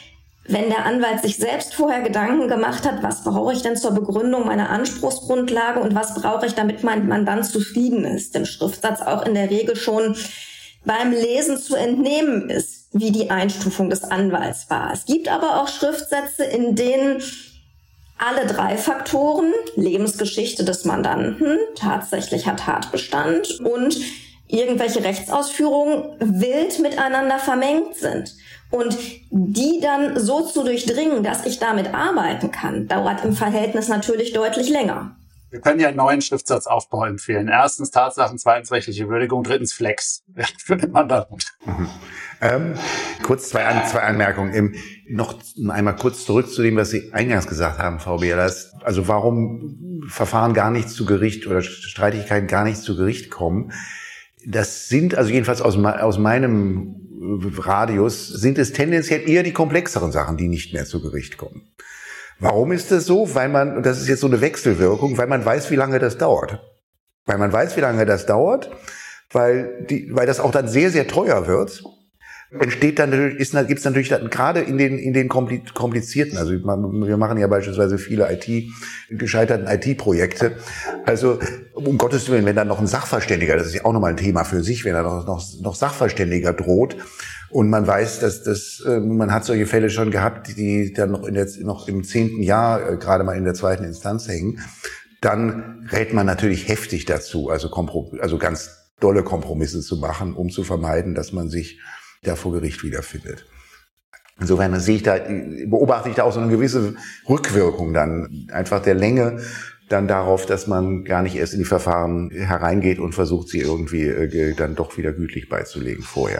B: wenn der Anwalt sich selbst vorher Gedanken gemacht hat, was brauche ich denn zur Begründung meiner Anspruchsgrundlage und was brauche ich, damit mein Mandant zufrieden ist, dem Schriftsatz auch in der Regel schon beim Lesen zu entnehmen ist, wie die Einstufung des Anwalts war. Es gibt aber auch Schriftsätze, in denen alle drei Faktoren, Lebensgeschichte des Mandanten, tatsächlicher Tatbestand und irgendwelche Rechtsausführungen wild miteinander vermengt sind. Und die dann so zu durchdringen, dass ich damit arbeiten kann, dauert im Verhältnis natürlich deutlich länger.
C: Wir können ja einen neuen Schriftsatzauftbau empfehlen. Erstens Tatsachen, zweitens rechtliche Würdigung, drittens Flex für den Mandanten.
A: Mhm. Ähm, kurz zwei, An- zwei Anmerkungen. Ähm, noch einmal kurz zurück zu dem, was Sie eingangs gesagt haben, Frau Behrens. Also warum Verfahren gar nicht zu Gericht oder Streitigkeiten gar nicht zu Gericht kommen. Das sind, also jedenfalls aus, aus meinem Radius, sind es tendenziell eher die komplexeren Sachen, die nicht mehr zu Gericht kommen. Warum ist das so? Weil man, und das ist jetzt so eine Wechselwirkung, weil man weiß, wie lange das dauert. Weil man weiß, wie lange das dauert, weil die, weil das auch dann sehr, sehr teuer wird. Entsteht dann natürlich, ist, gibt's natürlich dann gerade in den, in den komplizierten, also wir machen ja beispielsweise viele I T, gescheiterten I T-Projekte. Also, um Gottes Willen, wenn dann noch ein Sachverständiger, das ist ja auch nochmal ein Thema für sich, wenn da noch, noch, noch Sachverständiger droht und man weiß, dass das, man hat solche Fälle schon gehabt, die dann noch in der, noch im zehnten Jahr gerade mal in der zweiten Instanz hängen, dann rät man natürlich heftig dazu, also, Komprom- also ganz dolle Kompromisse zu machen, um zu vermeiden, dass man sich da vor Gericht wiederfindet. Insofern sehe ich da, beobachte ich da auch so eine gewisse Rückwirkung dann einfach der Länge dann darauf, dass man gar nicht erst in die Verfahren hereingeht und versucht, sie irgendwie äh, dann doch wieder gütlich beizulegen vorher.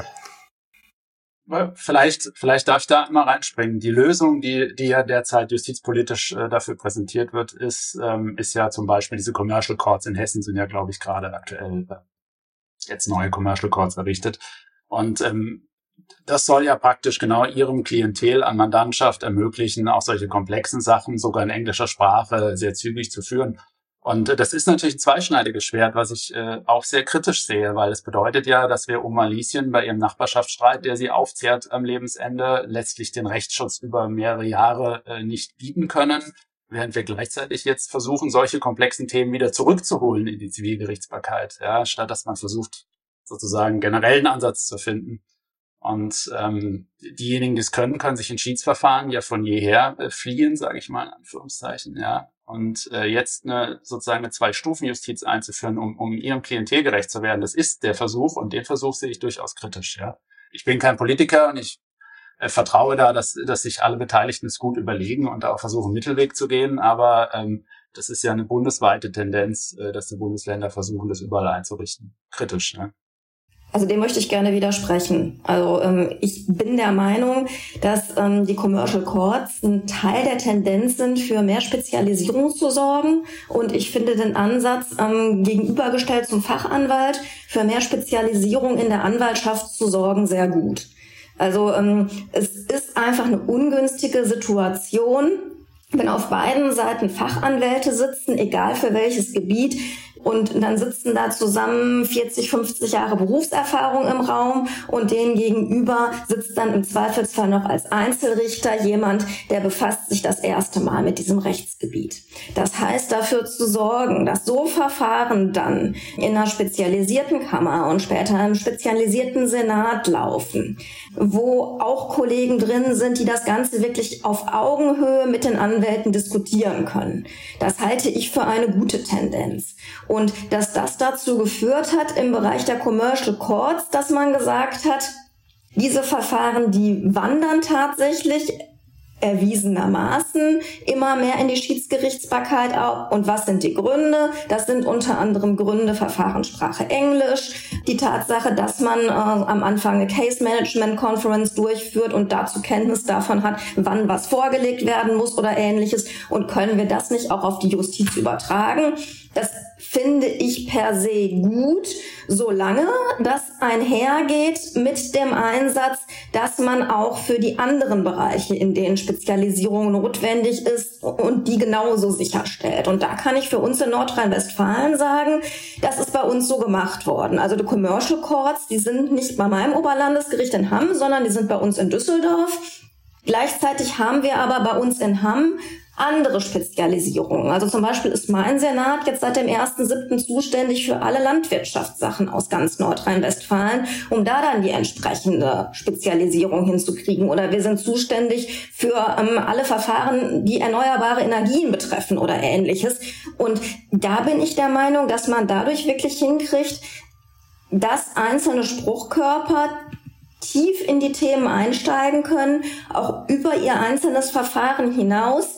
C: Vielleicht, vielleicht darf ich da mal reinspringen. Die Lösung, die, die ja derzeit justizpolitisch äh, dafür präsentiert wird, ist, ähm, ist ja zum Beispiel diese Commercial Courts in Hessen sind ja, glaube ich, gerade aktuell äh, jetzt neue Commercial Courts errichtet. Und ähm, das soll ja praktisch genau ihrem Klientel an Mandantschaft ermöglichen, auch solche komplexen Sachen sogar in englischer Sprache sehr zügig zu führen. Und äh, das ist natürlich ein zweischneidiges Schwert, was ich äh, auch sehr kritisch sehe, weil es bedeutet ja, dass wir Oma Lieschen bei ihrem Nachbarschaftsstreit, der sie aufzehrt am Lebensende, letztlich den Rechtsschutz über mehrere Jahre äh, nicht bieten können, während wir gleichzeitig jetzt versuchen, solche komplexen Themen wieder zurückzuholen in die Zivilgerichtsbarkeit, ja, statt dass man versucht, sozusagen einen generellen Ansatz zu finden. Und ähm, diejenigen, die es können, können sich in Schiedsverfahren ja von jeher äh, fliehen, sage ich mal in Anführungszeichen, ja. Und äh, jetzt eine sozusagen eine Zwei-Stufen-Justiz einzuführen, um, um ihrem Klientel gerecht zu werden, das ist der Versuch und den Versuch sehe ich durchaus kritisch, ja. Ich bin kein Politiker und ich äh, vertraue da, dass, dass sich alle Beteiligten es gut überlegen und da auch versuchen, Mittelweg zu gehen, aber ähm, das ist ja eine bundesweite Tendenz, äh, dass die Bundesländer versuchen, das überall einzurichten. Kritisch, ne?
B: Also dem möchte ich gerne widersprechen. Also ähm, ich bin der Meinung, dass ähm, die Commercial Courts ein Teil der Tendenz sind, für mehr Spezialisierung zu sorgen. Und ich finde den Ansatz, ähm, gegenübergestellt zum Fachanwalt, für mehr Spezialisierung in der Anwaltschaft zu sorgen, sehr gut. Also ähm, es ist einfach eine ungünstige Situation, wenn auf beiden Seiten Fachanwälte sitzen, egal für welches Gebiet, und dann sitzen da zusammen vierzig, fünfzig Jahre Berufserfahrung im Raum und denen gegenüber sitzt dann im Zweifelsfall noch als Einzelrichter jemand, der befasst sich das erste Mal mit diesem Rechtsgebiet. Das heißt, dafür zu sorgen, dass so Verfahren dann in einer spezialisierten Kammer und später im spezialisierten Senat laufen, wo auch Kollegen drin sind, die das Ganze wirklich auf Augenhöhe mit den Anwälten diskutieren können. Das halte ich für eine gute Tendenz. Und dass das dazu geführt hat im Bereich der Commercial Courts, dass man gesagt hat, diese Verfahren, die wandern tatsächlich erwiesenermaßen immer mehr in die Schiedsgerichtsbarkeit auf. Und was sind die Gründe? Das sind unter anderem Gründe Verfahrenssprache Englisch, die Tatsache, dass man äh, am Anfang eine Case Management Conference durchführt und dazu Kenntnis davon hat, wann was vorgelegt werden muss oder Ähnliches. Und können wir das nicht auch auf die Justiz übertragen? Das finde ich per se gut, solange das einhergeht mit dem Einsatz, dass man auch für die anderen Bereiche, in denen Spezialisierung notwendig ist, und die genauso sicherstellt. Und da kann ich für uns in Nordrhein-Westfalen sagen, das ist bei uns so gemacht worden. Also die Commercial Courts, die sind nicht bei meinem Oberlandesgericht in Hamm, sondern die sind bei uns in Düsseldorf. Gleichzeitig haben wir aber bei uns in Hamm andere Spezialisierungen. Also zum Beispiel ist mein Senat jetzt seit dem ersten siebten zuständig für alle Landwirtschaftssachen aus ganz Nordrhein-Westfalen, um da dann die entsprechende Spezialisierung hinzukriegen. Oder wir sind zuständig für ähm, alle Verfahren, die erneuerbare Energien betreffen oder Ähnliches. Und da bin ich der Meinung, dass man dadurch wirklich hinkriegt, dass einzelne Spruchkörper tief in die Themen einsteigen können, auch über ihr einzelnes Verfahren hinaus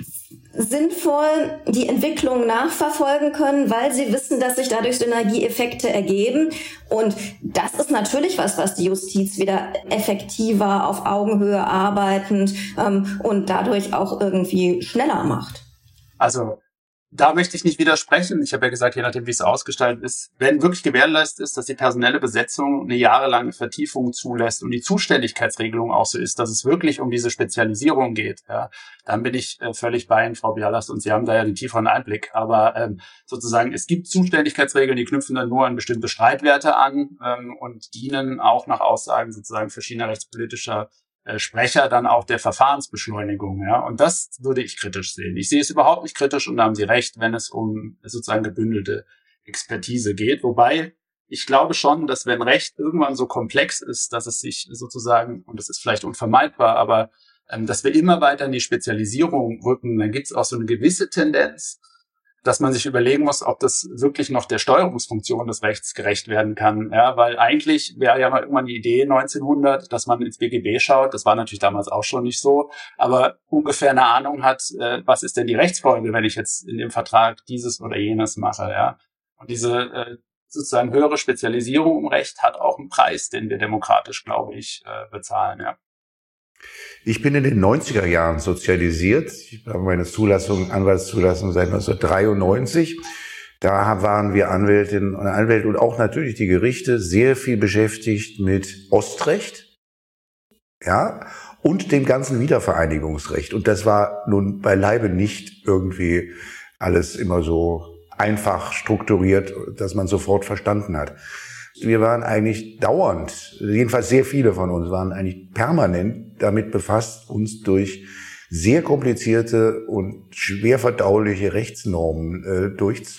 B: sinnvoll die Entwicklung nachverfolgen können, weil sie wissen, dass sich dadurch Synergieeffekte ergeben. Und das ist natürlich was, was die Justiz wieder effektiver auf Augenhöhe arbeitend ähm, und dadurch auch irgendwie schneller macht.
C: Also da möchte ich nicht widersprechen. Ich habe ja gesagt, je nachdem, wie es ausgestaltet ist, wenn wirklich gewährleistet ist, dass die personelle Besetzung eine jahrelange Vertiefung zulässt und die Zuständigkeitsregelung auch so ist, dass es wirklich um diese Spezialisierung geht, ja, dann bin ich äh, völlig bei Ihnen, Frau Bialas, und Sie haben da ja den tieferen Einblick. Aber ähm, sozusagen, es gibt Zuständigkeitsregeln, die knüpfen dann nur an bestimmte Streitwerte an ähm, und dienen auch nach Aussagen sozusagen verschiedener rechtspolitischer Sprecher dann auch der Verfahrensbeschleunigung, ja. Und das würde ich kritisch sehen. Ich sehe es überhaupt nicht kritisch, und da haben Sie recht, wenn es um sozusagen gebündelte Expertise geht. Wobei ich glaube schon, dass wenn Recht irgendwann so komplex ist, dass es sich sozusagen, und das ist vielleicht unvermeidbar, aber ähm, dass wir immer weiter in die Spezialisierung rücken, dann gibt es auch so eine gewisse Tendenz, dass man sich überlegen muss, ob das wirklich noch der Steuerungsfunktion des Rechts gerecht werden kann. Ja, weil eigentlich wäre ja mal irgendwann die Idee neunzehnhundert, dass man ins B G B schaut. Das war natürlich damals auch schon nicht so, aber ungefähr eine Ahnung hat, äh, was ist denn die Rechtsfolge, wenn ich jetzt in dem Vertrag dieses oder jenes mache. Ja, und diese äh, sozusagen höhere Spezialisierung im Recht hat auch einen Preis, den wir demokratisch, glaube ich, äh, bezahlen. Ja.
A: Ich bin in den neunziger Jahren sozialisiert. Ich habe meine Zulassung, Anwaltszulassung seit neunzehnhundertdreiundneunzig. Da waren wir Anwältinnen und Anwälte und auch natürlich die Gerichte sehr viel beschäftigt mit Ostrecht, ja, und dem ganzen Wiedervereinigungsrecht. Und das war nun beileibe nicht irgendwie alles immer so einfach strukturiert, dass man sofort verstanden hat. Wir waren eigentlich dauernd, jedenfalls sehr viele von uns waren eigentlich permanent damit befasst, uns durch sehr komplizierte und schwer verdauliche Rechtsnormen äh,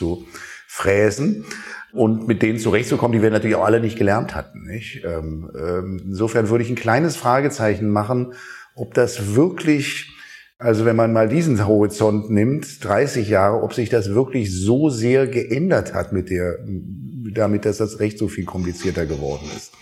A: durchzufräsen und mit denen zurechtzukommen, die wir natürlich auch alle nicht gelernt hatten. Nicht? Ähm, ähm, insofern würde ich ein kleines Fragezeichen machen, ob das wirklich, also wenn man mal diesen Horizont nimmt, dreißig Jahre, ob sich das wirklich so sehr geändert hat mit der, damit, dass das Recht so viel komplizierter geworden ist.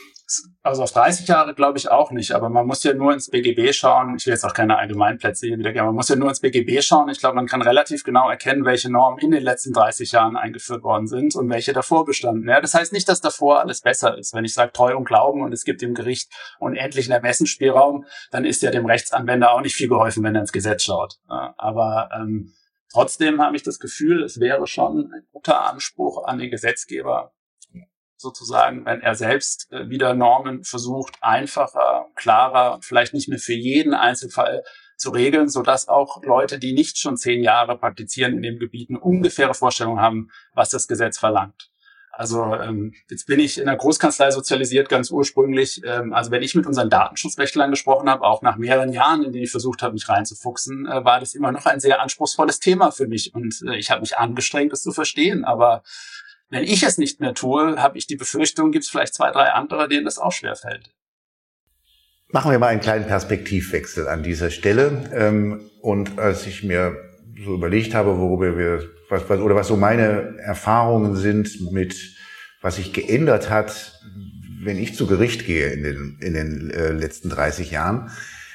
C: Also auf dreißig Jahre glaube ich auch nicht, aber man muss ja nur ins B G B schauen. Ich will jetzt auch keine Allgemeinplätze hier wieder geben, man muss ja nur ins B G B schauen. Ich glaube, man kann relativ genau erkennen, welche Normen in den letzten dreißig Jahren eingeführt worden sind und welche davor bestanden. Ja, das heißt nicht, dass davor alles besser ist. Wenn ich sage Treu und Glauben und es gibt dem Gericht unendlichen Ermessensspielraum, dann ist ja dem Rechtsanwender auch nicht viel geholfen, wenn er ins Gesetz schaut. Ja, aber ähm, trotzdem habe ich das Gefühl, es wäre schon ein guter Anspruch an den Gesetzgeber, sozusagen, wenn er selbst äh, wieder Normen versucht, einfacher, klarer und vielleicht nicht mehr für jeden Einzelfall zu regeln, sodass auch Leute, die nicht schon zehn Jahre praktizieren in dem Gebiet, eine ungefähre Vorstellung haben, was das Gesetz verlangt. Also ähm, jetzt bin ich in der Großkanzlei sozialisiert, ganz ursprünglich. Ähm, also wenn ich mit unseren Datenschutzrechtlern gesprochen habe, auch nach mehreren Jahren, in denen ich versucht habe, mich reinzufuchsen, äh, war das immer noch ein sehr anspruchsvolles Thema für mich. Und äh, ich habe mich angestrengt, das zu verstehen, aber wenn ich es nicht mehr tue, habe ich die Befürchtung, gibt es vielleicht zwei, drei andere, denen das auch schwerfällt.
A: Machen wir mal einen kleinen Perspektivwechsel an dieser Stelle. Und als ich mir so überlegt habe, worüber wir, was, was, oder was so meine Erfahrungen sind mit, was sich geändert hat, wenn ich zu Gericht gehe in den, in den äh, letzten dreißig Jahren,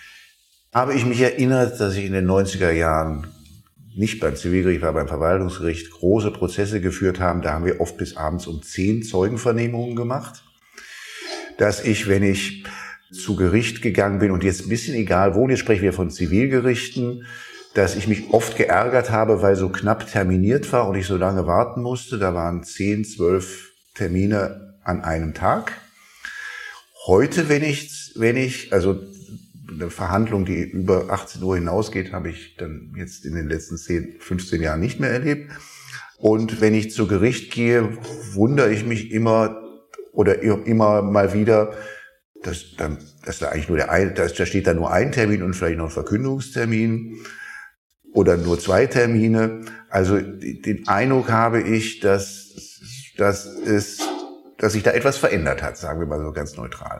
A: habe ich mich erinnert, dass ich in den neunziger Jahren nicht beim Zivilgericht, war beim Verwaltungsgericht, große Prozesse geführt haben. Da haben wir oft bis abends um zehn Zeugenvernehmungen gemacht. Dass ich, wenn ich zu Gericht gegangen bin, und jetzt ein bisschen egal wo, jetzt sprechen wir von Zivilgerichten, dass ich mich oft geärgert habe, weil so knapp terminiert war und ich so lange warten musste. Da waren zehn, zwölf Termine an einem Tag. Heute, wenn ich, wenn ich, also eine Verhandlung, die über achtzehn Uhr hinausgeht, habe ich dann jetzt in den letzten zehn, fünfzehn Jahren nicht mehr erlebt. Und wenn ich zu Gericht gehe, wundere ich mich immer oder immer mal wieder, dass, dass da eigentlich nur der ein, dass, da steht da nur ein Termin und vielleicht noch ein Verkündungstermin oder nur zwei Termine. Also den Eindruck habe ich, dass, dass es, dass sich da etwas verändert hat, sagen wir mal so ganz neutral.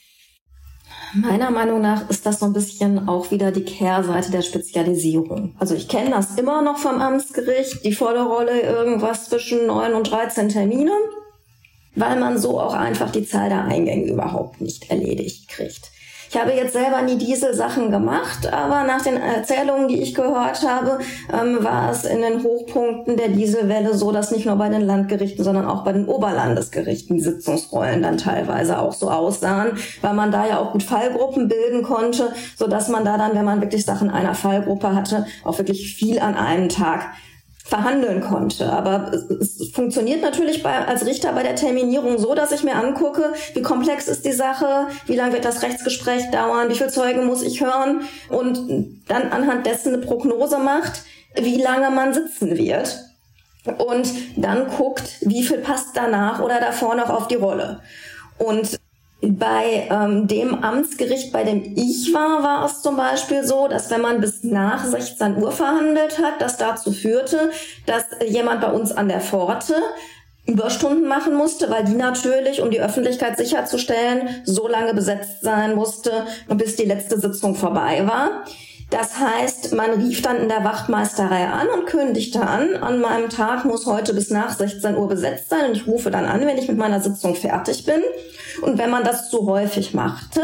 B: Meiner Meinung nach ist das so ein bisschen auch wieder die Kehrseite der Spezialisierung. Also ich kenne das immer noch vom Amtsgericht, die volle Rolle irgendwas zwischen neun und dreizehn Termine, weil man so auch einfach die Zahl der Eingänge überhaupt nicht erledigt kriegt. Ich habe jetzt selber nie diese Sachen gemacht, aber nach den Erzählungen, die ich gehört habe, ähm, war es in den Hochpunkten der Dieselwelle so, dass nicht nur bei den Landgerichten, sondern auch bei den Oberlandesgerichten die Sitzungsrollen dann teilweise auch so aussahen, weil man da ja auch gut Fallgruppen bilden konnte, sodass man da dann, wenn man wirklich Sachen einer Fallgruppe hatte, auch wirklich viel an einem Tag verhandeln konnte. Aber es funktioniert natürlich bei, als Richter bei der Terminierung so, dass ich mir angucke, wie komplex ist die Sache, wie lange wird das Rechtsgespräch dauern, wie viele Zeugen muss ich hören und dann anhand dessen eine Prognose macht, wie lange man sitzen wird und dann guckt, wie viel passt danach oder davor noch auf die Rolle. Und bei ähm, dem Amtsgericht, bei dem ich war, war es zum Beispiel so, dass wenn man bis nach sechzehn Uhr verhandelt hat, das dazu führte, dass jemand bei uns an der Pforte Überstunden machen musste, weil die natürlich, um die Öffentlichkeit sicherzustellen, so lange besetzt sein musste, bis die letzte Sitzung vorbei war. Das heißt, man rief dann in der Wachtmeisterei an und kündigte an, an meinem Tag muss heute bis nach sechzehn Uhr besetzt sein und ich rufe dann an, wenn ich mit meiner Sitzung fertig bin. Und wenn man das zu häufig machte,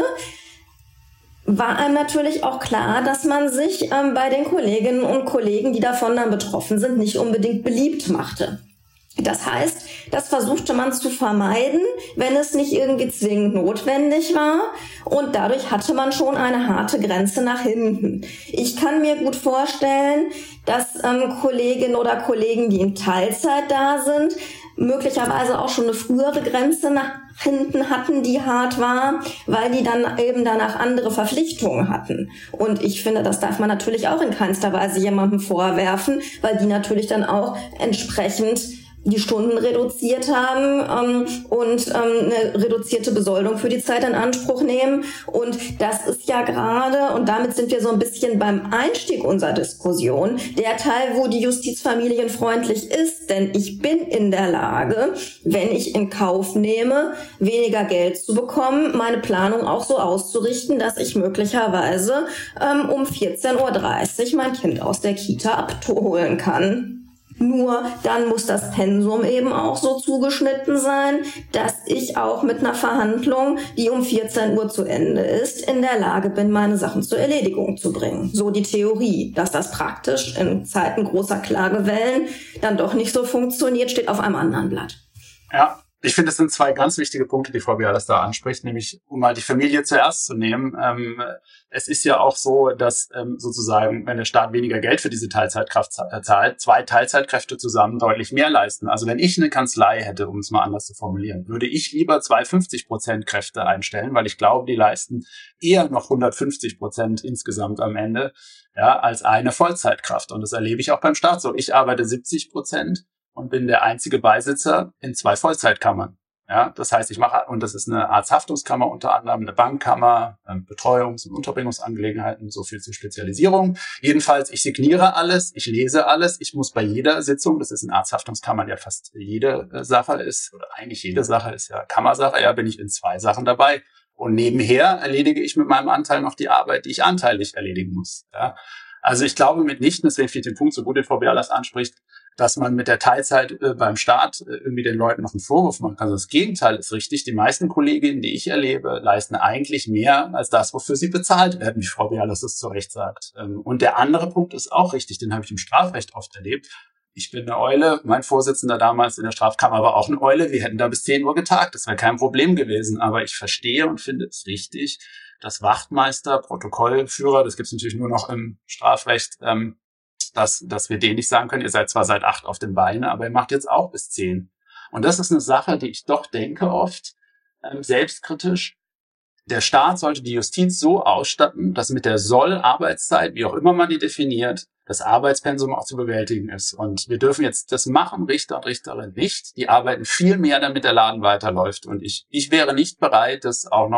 B: war einem natürlich auch klar, dass man sich ähm, bei den Kolleginnen und Kollegen, die davon dann betroffen sind, nicht unbedingt beliebt machte. Das heißt, das versuchte man zu vermeiden, wenn es nicht irgendwie zwingend notwendig war. Und dadurch hatte man schon eine harte Grenze nach hinten. Ich kann mir gut vorstellen, dass ähm, Kolleginnen oder Kollegen, die in Teilzeit da sind, möglicherweise auch schon eine frühere Grenze nach hinten hatten, die hart war, weil die dann eben danach andere Verpflichtungen hatten. Und ich finde, das darf man natürlich auch in keinster Weise jemandem vorwerfen, weil die natürlich dann auch entsprechend die Stunden reduziert haben ähm, und ähm, eine reduzierte Besoldung für die Zeit in Anspruch nehmen. Und das ist ja gerade, und damit sind wir so ein bisschen beim Einstieg unserer Diskussion, der Teil, wo die Justiz familienfreundlich ist. Denn ich bin in der Lage, wenn ich in Kauf nehme, weniger Geld zu bekommen, meine Planung auch so auszurichten, dass ich möglicherweise ähm, um vierzehn Uhr dreißig mein Kind aus der Kita abholen kann. Nur dann muss das Pensum eben auch so zugeschnitten sein, dass ich auch mit einer Verhandlung, die um vierzehn Uhr zu Ende ist, in der Lage bin, meine Sachen zur Erledigung zu bringen. So die Theorie. Dass das praktisch in Zeiten großer Klagewellen dann doch nicht so funktioniert, steht auf einem anderen Blatt.
C: Ja. Ich finde, es sind zwei ganz wichtige Punkte, die Frau Bialas da anspricht, nämlich um mal die Familie zuerst zu nehmen. Ähm, es ist ja auch so, dass ähm, sozusagen, wenn der Staat weniger Geld für diese Teilzeitkraft zahlt, zwei Teilzeitkräfte zusammen deutlich mehr leisten. Also wenn ich eine Kanzlei hätte, um es mal anders zu formulieren, würde ich lieber zwei fünfzig Prozent Kräfte einstellen, weil ich glaube, die leisten eher noch hundertfünfzig Prozent insgesamt am Ende, ja, als eine Vollzeitkraft. Und das erlebe ich auch beim Staat so. Ich arbeite siebzig Prozent. Und bin der einzige Beisitzer in zwei Vollzeitkammern. Ja, das heißt, ich mache, und das ist eine Arzthaftungskammer unter anderem, eine Bankkammer, Betreuungs- und Unterbringungsangelegenheiten, so viel zur Spezialisierung. Jedenfalls, ich signiere alles, ich lese alles, ich muss bei jeder Sitzung, das ist in Arzthaftungskammern ja fast jede Sache ist, oder eigentlich jede Sache ist ja Kammersache, ja, bin ich in zwei Sachen dabei. Und nebenher erledige ich mit meinem Anteil noch die Arbeit, die ich anteilig erledigen muss. Ja. Also ich glaube mitnichten, deswegen finde ich den Punkt so gut, den Frau Bialas anspricht, dass man mit der Teilzeit äh, beim Staat äh, irgendwie den Leuten noch einen Vorwurf machen kann. Also das Gegenteil ist richtig. Die meisten Kolleginnen, die ich erlebe, leisten eigentlich mehr als das, wofür sie bezahlt werden, wie Frau Bialas das zu Recht sagt. Ähm, und der andere Punkt ist auch richtig, den habe ich im Strafrecht oft erlebt. Ich bin eine Eule, mein Vorsitzender damals in der Strafkammer war auch eine Eule. Wir hätten da bis zehn Uhr getagt, das wäre kein Problem gewesen. Aber ich verstehe und finde es richtig, dass Wachtmeister, Protokollführer, das gibt es natürlich nur noch im Strafrecht, ähm, dass, dass wir denen nicht sagen können, ihr seid zwar seit acht auf den Beinen, aber ihr macht jetzt auch bis zehn. Und das ist eine Sache, die ich doch denke oft, ähm, selbstkritisch. Der Staat sollte die Justiz so ausstatten, dass mit der Soll-Arbeitszeit, wie auch immer man die definiert, das Arbeitspensum auch zu bewältigen ist. Und wir dürfen jetzt das machen, Richter und Richterinnen nicht. Die arbeiten viel mehr, damit der Laden weiterläuft. Und ich, ich wäre nicht bereit, das auch noch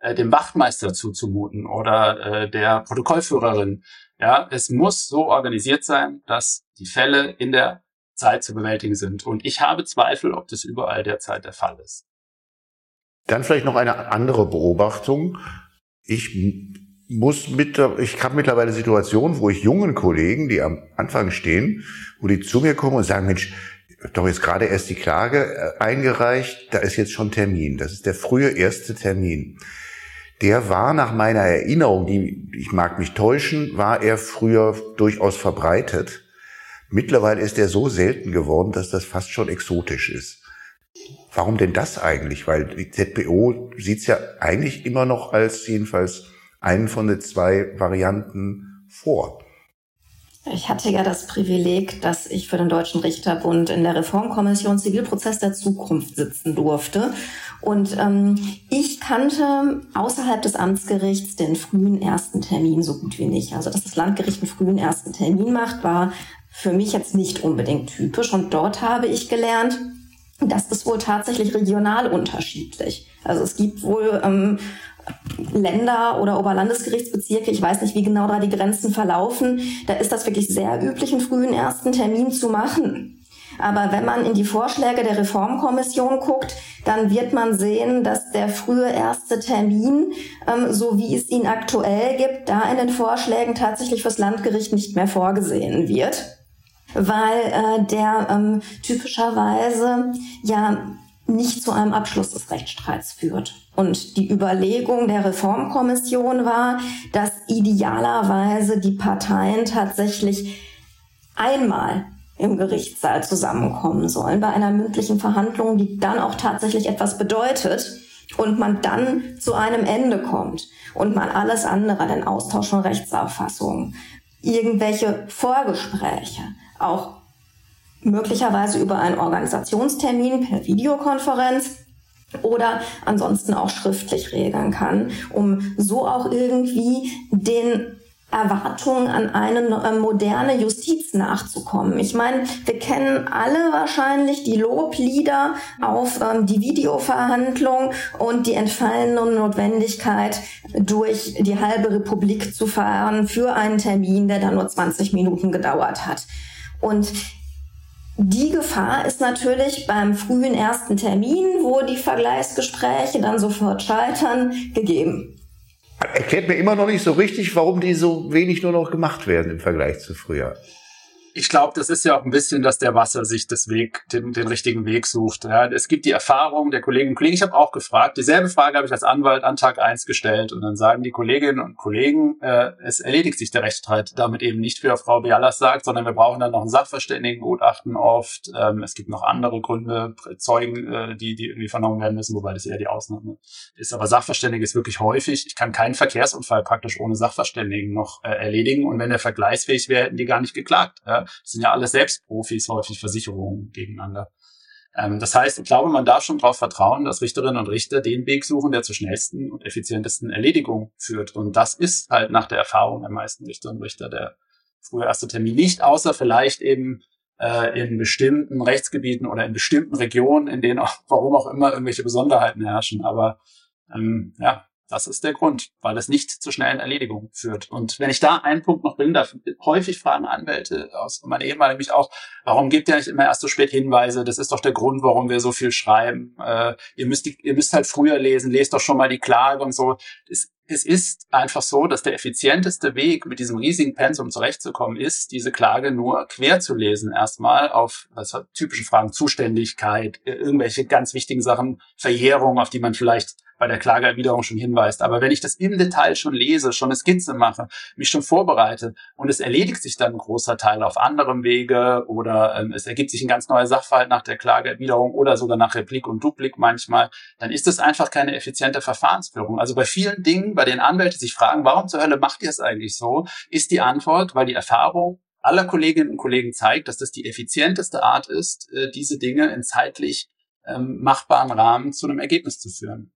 C: äh, dem Wachtmeister zuzumuten oder äh, der Protokollführerin. Ja, es muss so organisiert sein, dass die Fälle in der Zeit zu bewältigen sind. Und ich habe Zweifel, ob das überall derzeit der Fall ist.
A: Dann vielleicht noch eine andere Beobachtung. Ich muss mit, ich habe mittlerweile Situationen, wo ich jungen Kollegen, die am Anfang stehen, wo die zu mir kommen und sagen, Mensch, doch jetzt gerade erst die Klage eingereicht, da ist jetzt schon Termin. Das ist der frühe erste Termin. Der war nach meiner Erinnerung, die, ich mag mich täuschen, war er früher durchaus verbreitet. Mittlerweile ist er so selten geworden, dass das fast schon exotisch ist. Warum denn das eigentlich? Weil die Z B O sieht es ja eigentlich immer noch als jedenfalls einen von den zwei Varianten vor.
B: Ich hatte ja das Privileg, dass ich für den Deutschen Richterbund in der Reformkommission Zivilprozess der Zukunft sitzen durfte. Und ähm, ich kannte außerhalb des Amtsgerichts den frühen ersten Termin so gut wie nicht. Also dass das Landgericht einen frühen ersten Termin macht, war für mich jetzt nicht unbedingt typisch. Und dort habe ich gelernt, das ist wohl tatsächlich regional unterschiedlich. Also es gibt wohl ähm, Länder oder Oberlandesgerichtsbezirke, ich weiß nicht, wie genau da die Grenzen verlaufen, da ist das wirklich sehr üblich, einen frühen ersten Termin zu machen. Aber wenn man in die Vorschläge der Reformkommission guckt, dann wird man sehen, dass der frühe erste Termin, ähm, so wie es ihn aktuell gibt, da in den Vorschlägen tatsächlich fürs Landgericht nicht mehr vorgesehen wird. Weil äh, der ähm, typischerweise ja nicht zu einem Abschluss des Rechtsstreits führt. Und die Überlegung der Reformkommission war, dass idealerweise die Parteien tatsächlich einmal im Gerichtssaal zusammenkommen sollen, bei einer mündlichen Verhandlung, die dann auch tatsächlich etwas bedeutet und man dann zu einem Ende kommt und man alles andere, den Austausch von Rechtsauffassungen, irgendwelche Vorgespräche, auch möglicherweise über einen Organisationstermin per Videokonferenz oder ansonsten auch schriftlich regeln kann, um so auch irgendwie den Erwartungen an eine äh, moderne Justiz nachzukommen. Ich meine, wir kennen alle wahrscheinlich die Loblieder auf ähm, die Videoverhandlung und die entfallende Notwendigkeit, durch die halbe Republik zu fahren für einen Termin, der dann nur zwanzig Minuten gedauert hat. Und die Gefahr ist natürlich beim frühen ersten Termin, wo die Vergleichsgespräche dann sofort scheitern, gegeben.
A: Erklärt mir immer noch nicht so richtig, warum die so wenig nur noch gemacht werden im Vergleich zu früher.
C: Ich glaube, das ist ja auch ein bisschen, dass der Wasser sich das Weg, den, den richtigen Weg sucht. Ja, es gibt die Erfahrung der Kolleginnen und Kollegen. Ich habe auch gefragt, dieselbe Frage habe ich als Anwalt an Tag eins gestellt. Und dann sagen die Kolleginnen und Kollegen, äh, es erledigt sich der Rechtsstreit damit eben nicht, wie auch Frau Bialas sagt, sondern wir brauchen dann noch ein Sachverständigengutachten oft. Ähm, es gibt noch andere Gründe, Zeugen, äh, die, die irgendwie vernommen werden müssen, wobei das eher die Ausnahme ist. Aber Sachverständige ist wirklich häufig. Ich kann keinen Verkehrsunfall praktisch ohne Sachverständigen noch äh, erledigen. Und wenn der vergleichsfähig wäre, hätten die gar nicht geklagt. Ja. Das sind ja alles Selbstprofis, häufig Versicherungen gegeneinander. Ähm, das heißt, ich glaube, man darf schon darauf vertrauen, dass Richterinnen und Richter den Weg suchen, der zur schnellsten und effizientesten Erledigung führt. Und das ist halt nach der Erfahrung der meisten Richterinnen und Richter der frühe erste Termin. Nicht außer vielleicht eben äh, in bestimmten Rechtsgebieten oder in bestimmten Regionen, in denen auch, warum auch immer, irgendwelche Besonderheiten herrschen. Aber ähm, ja, das ist der Grund, weil es nicht zur schnellen Erledigung führt. Und wenn ich da einen Punkt noch bringen darf, häufig fragen Anwälte aus meiner ehemaligen mich auch, warum gebt ihr nicht immer erst so spät Hinweise? Das ist doch der Grund, warum wir so viel schreiben. Äh, ihr müsst die, ihr müsst halt früher lesen, lest doch schon mal die Klage und so. Es, es ist einfach so, dass der effizienteste Weg, mit diesem riesigen Pensum zurechtzukommen, ist, diese Klage nur quer zu lesen. Erstmal auf was typische Fragen, Zuständigkeit, irgendwelche ganz wichtigen Sachen, Verjährung, auf die man vielleicht bei der Klageerwiderung schon hinweist. Aber wenn ich das im Detail schon lese, schon eine Skizze mache, mich schon vorbereite und es erledigt sich dann ein großer Teil auf anderem Wege oder ähm, es ergibt sich ein ganz neuer Sachverhalt nach der Klageerwiderung oder sogar nach Replik und Duplik manchmal, dann ist das einfach keine effiziente Verfahrensführung. Also bei vielen Dingen, bei denen Anwälte sich fragen, warum zur Hölle macht ihr es eigentlich so, ist die Antwort, weil die Erfahrung aller Kolleginnen und Kollegen zeigt, dass das die effizienteste Art ist, diese Dinge in zeitlich ähm, machbaren Rahmen zu einem Ergebnis zu führen.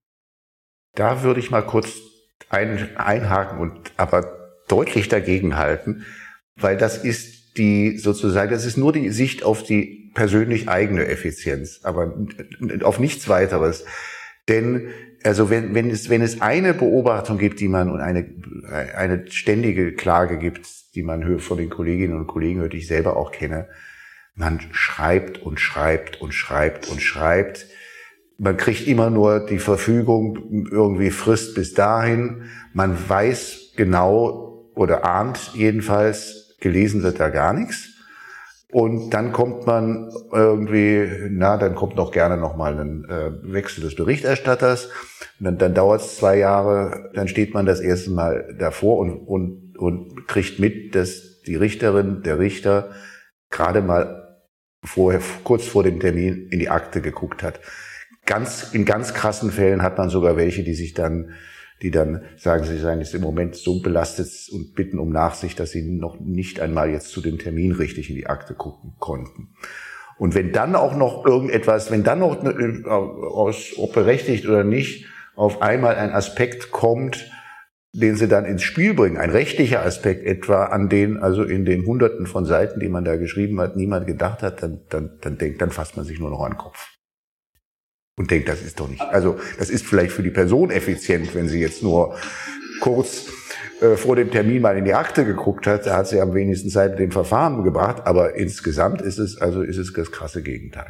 A: Da würde ich mal kurz ein, einhaken und aber deutlich dagegenhalten, weil das ist die sozusagen, das ist nur die Sicht auf die persönlich eigene Effizienz, aber auf nichts weiteres. Denn also wenn, wenn es, wenn es eine Beobachtung gibt, die man und eine, eine ständige Klage gibt, die man von den Kolleginnen und Kollegen hört, die ich selber auch kenne, man schreibt und schreibt und schreibt und schreibt. Man kriegt immer nur die Verfügung, irgendwie Frist bis dahin. Man weiß genau oder ahnt jedenfalls, gelesen wird da gar nichts. Und dann kommt man irgendwie, na, dann kommt noch gerne nochmal ein äh, Wechsel des Berichterstatters. Und dann, dann dauert es zwei Jahre, dann steht man das erste Mal davor und, und, und kriegt mit, dass die Richterin, der Richter gerade mal vorher, kurz vor dem Termin in die Akte geguckt hat. Ganz, in ganz krassen Fällen hat man sogar welche, die sich dann, die dann sagen, sie seien jetzt im Moment so belastet und bitten um Nachsicht, dass sie noch nicht einmal jetzt zu dem Termin richtig in die Akte gucken konnten. Und wenn dann auch noch irgendetwas, wenn dann noch aus, ob berechtigt oder nicht, auf einmal ein Aspekt kommt, den sie dann ins Spiel bringen, ein rechtlicher Aspekt etwa, an den also in den Hunderten von Seiten, die man da geschrieben hat, niemand gedacht hat, dann, dann, dann denkt, dann fasst man sich nur noch an den Kopf. Und denkt, das ist doch nicht, also das ist vielleicht für die Person effizient, wenn sie jetzt nur kurz äh, vor dem Termin mal in die Akte geguckt hat, da hat sie am wenigsten Zeit mit dem Verfahren gebracht, aber insgesamt ist es, also ist es das krasse Gegenteil.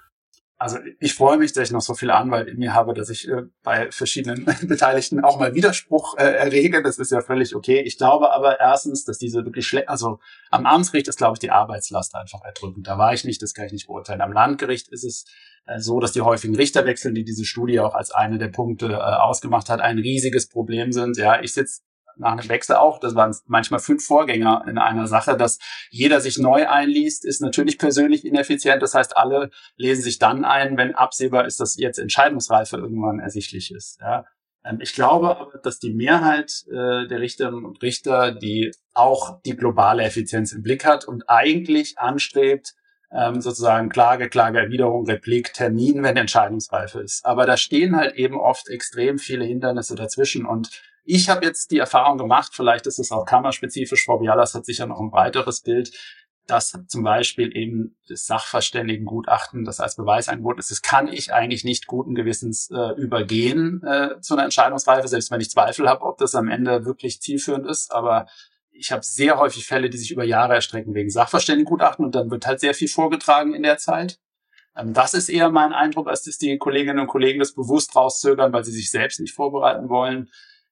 C: Also ich freue mich, dass ich noch so viel Anwalt in mir habe, dass ich äh, bei verschiedenen Beteiligten auch mal Widerspruch äh, errege. Das ist ja völlig okay. Ich glaube aber erstens, dass diese wirklich schlecht, also am Amtsgericht ist, glaube ich, die Arbeitslast einfach erdrückend. Da war ich nicht, das kann ich nicht beurteilen. Am Landgericht ist es äh, so, dass die häufigen Richterwechsel, die diese Studie auch als eine der Punkte äh, ausgemacht hat, ein riesiges Problem sind. Ja, ich sitze nach einem Wechsel auch, das waren manchmal fünf Vorgänger in einer Sache, dass jeder sich neu einliest, ist natürlich persönlich ineffizient. Das heißt, alle lesen sich dann ein, wenn absehbar ist, dass jetzt Entscheidungsreife irgendwann ersichtlich ist. Ja. Ich glaube aber, dass die Mehrheit äh, der Richterinnen und Richter, die auch die globale Effizienz im Blick hat und eigentlich anstrebt, ähm, sozusagen Klage, Klage, Erwiderung, Replik, Termin, wenn Entscheidungsreife ist. Aber da stehen halt eben oft extrem viele Hindernisse dazwischen und ich habe jetzt die Erfahrung gemacht, vielleicht ist es auch kammerspezifisch, Frau Bialas hat sicher noch ein breiteres Bild, dass zum Beispiel eben das Sachverständigengutachten, das als Beweisangebot ist, das kann ich eigentlich nicht guten Gewissens äh, übergehen äh, zu einer Entscheidungsreife, selbst wenn ich Zweifel habe, ob das am Ende wirklich zielführend ist. Aber ich habe sehr häufig Fälle, die sich über Jahre erstrecken wegen Sachverständigengutachten und dann wird halt sehr viel vorgetragen in der Zeit. Ähm, das ist eher mein Eindruck, als dass die Kolleginnen und Kollegen das bewusst rauszögern, weil sie sich selbst nicht vorbereiten wollen.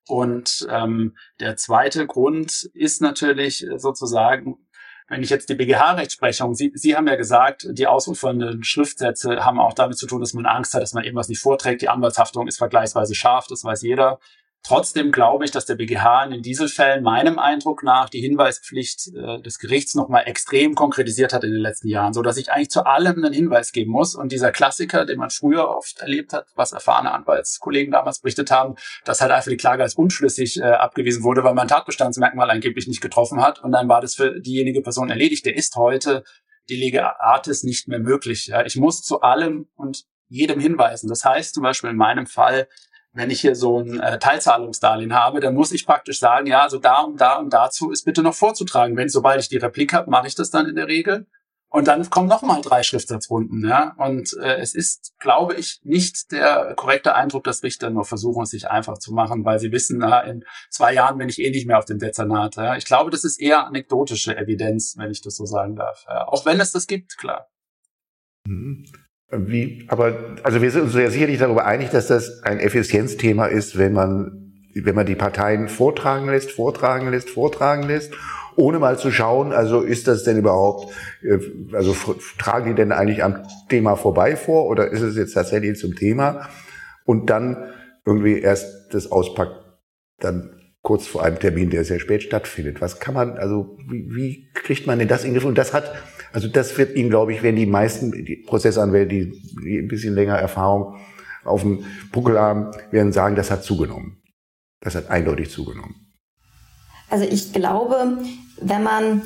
C: Und ähm, der zweite Grund ist natürlich sozusagen, wenn ich jetzt die B G H-Rechtsprechung, Sie, Sie haben ja gesagt, die ausufernden Schriftsätze haben auch damit zu tun, dass man Angst hat, dass man irgendwas nicht vorträgt. Die Anwaltshaftung ist vergleichsweise scharf, das weiß jeder. Trotzdem glaube ich, dass der B G H in den Dieselfällen meinem Eindruck nach die Hinweispflicht äh, des Gerichts nochmal extrem konkretisiert hat in den letzten Jahren, so dass ich eigentlich zu allem einen Hinweis geben muss. Und dieser Klassiker, den man früher oft erlebt hat, was erfahrene Anwaltskollegen damals berichtet haben, dass halt einfach die Klage als unschlüssig äh, abgewiesen wurde, weil man Tatbestandsmerkmal angeblich nicht getroffen hat. Und dann war das für diejenige Person erledigt. Der ist heute die Lege artis nicht mehr möglich. Ja. Ich muss zu allem und jedem hinweisen. Das heißt zum Beispiel in meinem Fall, wenn ich hier so ein äh, Teilzahlungsdarlehen habe, dann muss ich praktisch sagen, ja, also da und da und dazu ist bitte noch vorzutragen. Wenn, sobald ich die Replik habe, mache ich das dann in der Regel. Und dann kommen noch mal drei Schriftsatzrunden, ja. Und äh, es ist, glaube ich, nicht der korrekte Eindruck, dass Richter nur versuchen, es sich einfach zu machen, weil sie wissen, na, in zwei Jahren bin ich eh nicht mehr auf dem Dezernat. Ja. Ich glaube, das ist eher anekdotische Evidenz, wenn ich das so sagen darf. Ja. Auch wenn es das gibt, klar.
A: Mhm. Wie, aber, also wir sind uns ja sicherlich darüber einig, dass das ein Effizienzthema ist, wenn man, wenn man die Parteien vortragen lässt, vortragen lässt, vortragen lässt, ohne mal zu schauen, also ist das denn überhaupt, also tragen die denn eigentlich am Thema vorbei vor oder ist es jetzt tatsächlich zum Thema und dann irgendwie erst das auspackt, dann kurz vor einem Termin, der sehr spät stattfindet. Was kann man, also wie, wie kriegt man denn das in den Griff? Und das hat, also das wird Ihnen, glaube ich, werden die meisten die Prozessanwälte, die, die ein bisschen länger Erfahrung auf dem Buckel haben, werden sagen, das hat zugenommen. Das hat eindeutig zugenommen.
B: Also ich glaube, wenn man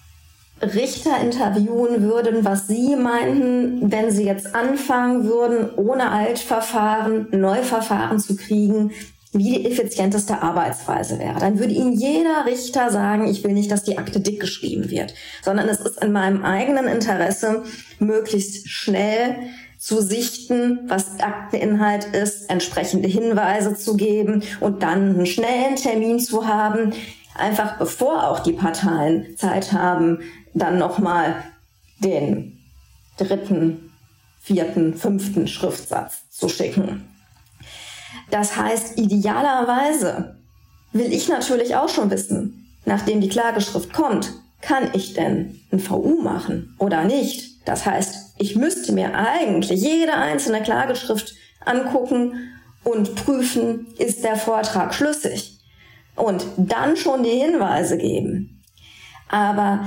B: Richter interviewen würden, was sie meinten, wenn sie jetzt anfangen würden, ohne Altverfahren Neuverfahren zu kriegen, wie die effizienteste Arbeitsweise wäre. Dann würde Ihnen jeder Richter sagen, ich will nicht, dass die Akte dick geschrieben wird, sondern es ist in meinem eigenen Interesse, möglichst schnell zu sichten, was Akteninhalt ist, entsprechende Hinweise zu geben und dann einen schnellen Termin zu haben, einfach bevor auch die Parteien Zeit haben, dann nochmal den dritten, vierten, fünften Schriftsatz zu schicken. Das heißt, idealerweise will ich natürlich auch schon wissen, nachdem die Klageschrift kommt, kann ich denn ein V U machen oder nicht? Das heißt, ich müsste mir eigentlich jede einzelne Klageschrift angucken und prüfen, ist der Vortrag schlüssig? Und dann schon die Hinweise geben. Aber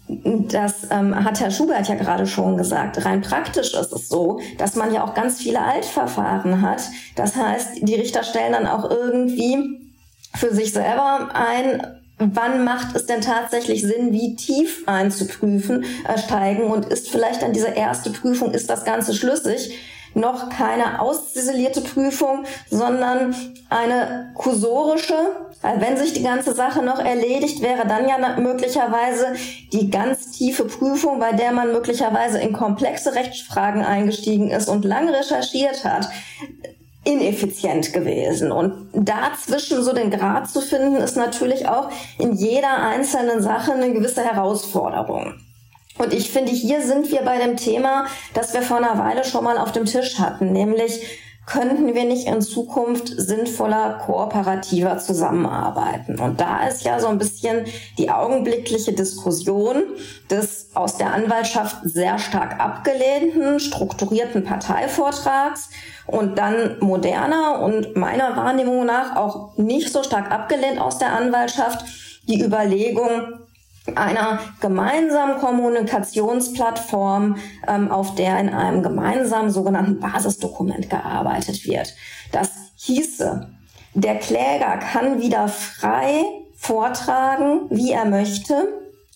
B: das ähm, hat Herr Schubert ja gerade schon gesagt. Rein praktisch ist es so, dass man ja auch ganz viele Altverfahren hat. Das heißt, die Richter stellen dann auch irgendwie für sich selber ein, wann macht es denn tatsächlich Sinn, wie tief einzuprüfen, äh, steigen und ist vielleicht dann diese erste Prüfung, ist das Ganze schlüssig? Noch keine ausziselierte Prüfung, sondern eine kursorische. Weil wenn sich die ganze Sache noch erledigt, wäre dann ja möglicherweise die ganz tiefe Prüfung, bei der man möglicherweise in komplexe Rechtsfragen eingestiegen ist und lang recherchiert hat, ineffizient gewesen. Und dazwischen so den Grat zu finden, ist natürlich auch in jeder einzelnen Sache eine gewisse Herausforderung. Und ich finde, hier sind wir bei dem Thema, das wir vor einer Weile schon mal auf dem Tisch hatten, nämlich könnten wir nicht in Zukunft sinnvoller, kooperativer zusammenarbeiten. Und da ist ja so ein bisschen die augenblickliche Diskussion des aus der Anwaltschaft sehr stark abgelehnten, strukturierten Parteivortrags und dann moderner und meiner Wahrnehmung nach auch nicht so stark abgelehnt aus der Anwaltschaft die Überlegung einer gemeinsamen Kommunikationsplattform, ähm, auf der in einem gemeinsamen sogenannten Basisdokument gearbeitet wird. Das hieße, der Kläger kann wieder frei vortragen, wie er möchte,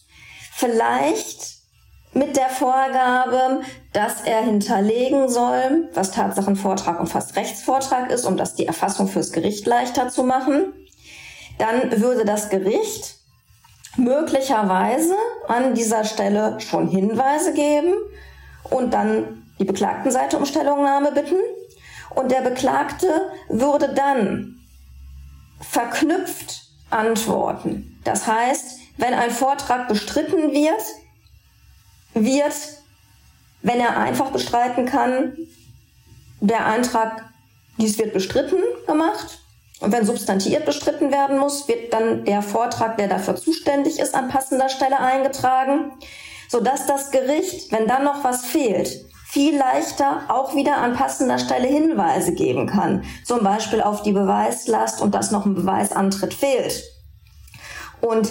B: vielleicht mit der Vorgabe, dass er hinterlegen soll, was Tatsachenvortrag und was Rechtsvortrag ist, um das die Erfassung fürs Gericht leichter zu machen. Dann würde das Gericht möglicherweise an dieser Stelle schon Hinweise geben und dann die Beklagtenseite um Stellungnahme bitten. Und der Beklagte würde dann verknüpft antworten. Das heißt, wenn ein Vortrag bestritten wird, wird, wenn er einfach bestreiten kann, der Eintrag, dies wird bestritten, gemacht. Und wenn substantiiert bestritten werden muss, wird dann der Vortrag, der dafür zuständig ist, an passender Stelle eingetragen, sodass das Gericht, wenn dann noch was fehlt, viel leichter auch wieder an passender Stelle Hinweise geben kann. Zum Beispiel auf die Beweislast und dass noch ein Beweisantritt fehlt. Und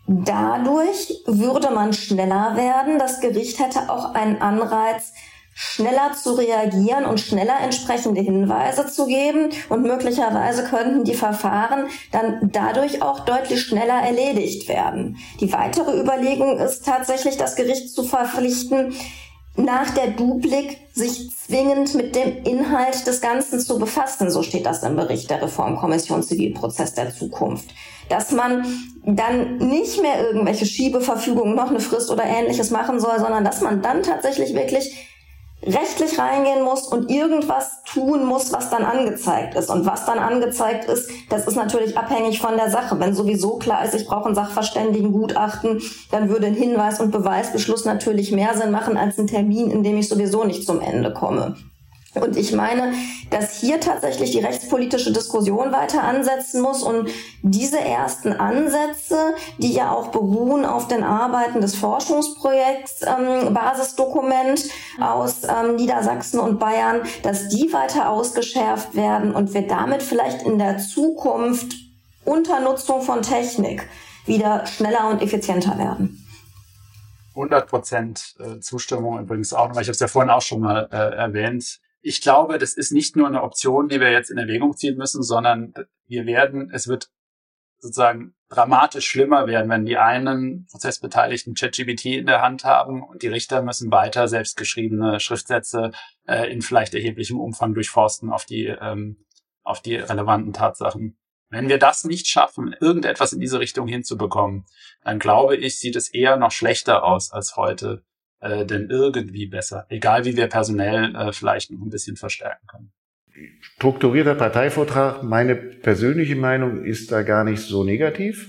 B: dadurch würde man schneller werden. Das Gericht hätte auch einen Anreiz, schneller zu reagieren und schneller entsprechende Hinweise zu geben. Und möglicherweise könnten die Verfahren dann dadurch auch deutlich schneller erledigt werden. Die weitere Überlegung ist tatsächlich, das Gericht zu verpflichten, nach der Duplik sich zwingend mit dem Inhalt des Ganzen zu befassen. So steht das im Bericht der Reformkommission Zivilprozess der Zukunft. Dass man dann nicht mehr irgendwelche Schiebeverfügungen, noch eine Frist oder Ähnliches machen soll, sondern dass man dann tatsächlich wirklich rechtlich reingehen muss und irgendwas tun muss, was dann angezeigt ist. Und was dann angezeigt ist, das ist natürlich abhängig von der Sache. Wenn sowieso klar ist, ich brauche ein Sachverständigengutachten, dann würde ein Hinweis- und Beweisbeschluss natürlich mehr Sinn machen als ein Termin, in dem ich sowieso nicht zum Ende komme. Und ich meine, dass hier tatsächlich die rechtspolitische Diskussion weiter ansetzen muss und diese ersten Ansätze, die ja auch beruhen auf den Arbeiten des Forschungsprojekts ähm, Basisdokument aus ähm, Niedersachsen und Bayern, dass die weiter ausgeschärft werden und wir damit vielleicht in der Zukunft unter Nutzung von Technik wieder schneller und effizienter werden.
C: hundert Prozent Zustimmung übrigens auch, weil ich habe es ja vorhin auch schon mal äh, erwähnt. Ich glaube, das ist nicht nur eine Option, die wir jetzt in Erwägung ziehen müssen, sondern wir werden, es wird sozusagen dramatisch schlimmer werden, wenn die einen Prozessbeteiligten ChatGPT in der Hand haben und die Richter müssen weiter selbstgeschriebene Schriftsätze äh, in vielleicht erheblichem Umfang durchforsten auf die, ähm, auf die relevanten Tatsachen. Wenn wir das nicht schaffen, irgendetwas in diese Richtung hinzubekommen, dann glaube ich, sieht es eher noch schlechter aus als heute. äh, denn irgendwie besser? Egal, wie wir personell äh, vielleicht noch ein bisschen verstärken können.
A: Strukturierter Parteivortrag, meine persönliche Meinung ist da gar nicht so negativ.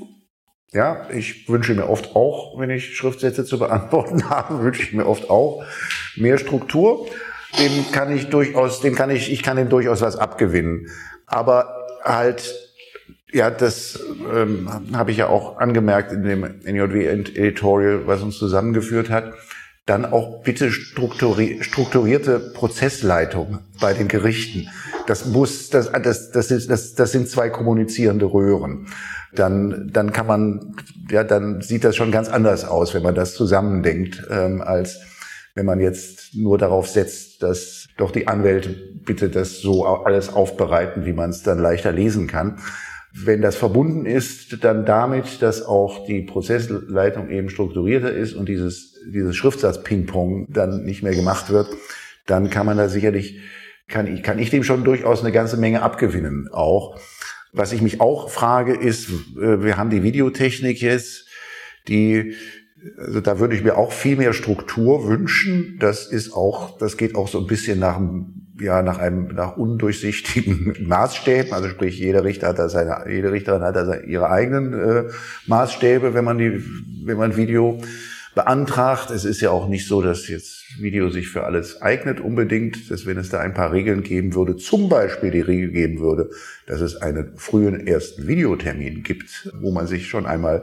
A: Ja, ich wünsche mir oft auch, wenn ich Schriftsätze zu beantworten habe, wünsche ich mir oft auch mehr Struktur. Dem kann ich durchaus, dem kann ich, ich kann dem durchaus was abgewinnen. Aber halt, ja, das ähm, habe ich ja auch angemerkt in dem N J W-Editorial, was uns zusammengeführt hat. Dann auch bitte strukturi- strukturierte Prozessleitung bei den Gerichten. Das muss, das, das, das, ist, das, das sind zwei kommunizierende Röhren. Dann, dann kann man, ja, dann sieht das schon ganz anders aus, wenn man das zusammendenkt, ähm, als wenn man jetzt nur darauf setzt, dass doch die Anwälte bitte das so alles aufbereiten, wie man es dann leichter lesen kann. Wenn das verbunden ist, dann damit, dass auch die Prozessleitung eben strukturierter ist und dieses, dieses Schriftsatz-Ping-Pong dann nicht mehr gemacht wird, dann kann man da sicherlich, kann ich, kann ich dem schon durchaus eine ganze Menge abgewinnen auch. Was ich mich auch frage ist, wir haben die Videotechnik jetzt, die, also da würde ich mir auch viel mehr Struktur wünschen. Das ist auch, das geht auch so ein bisschen nach einem, ja, nach einem, nach undurchsichtigen Maßstäben. Also sprich, jeder Richter hat da seine, jede Richterin hat da ihre eigenen äh, Maßstäbe, wenn man die, wenn man Video beantragt. Es ist ja auch nicht so, dass jetzt Video sich für alles eignet unbedingt, dass wenn es da ein paar Regeln geben würde, zum Beispiel die Regel geben würde, dass es einen frühen ersten Videotermin gibt, wo man sich schon einmal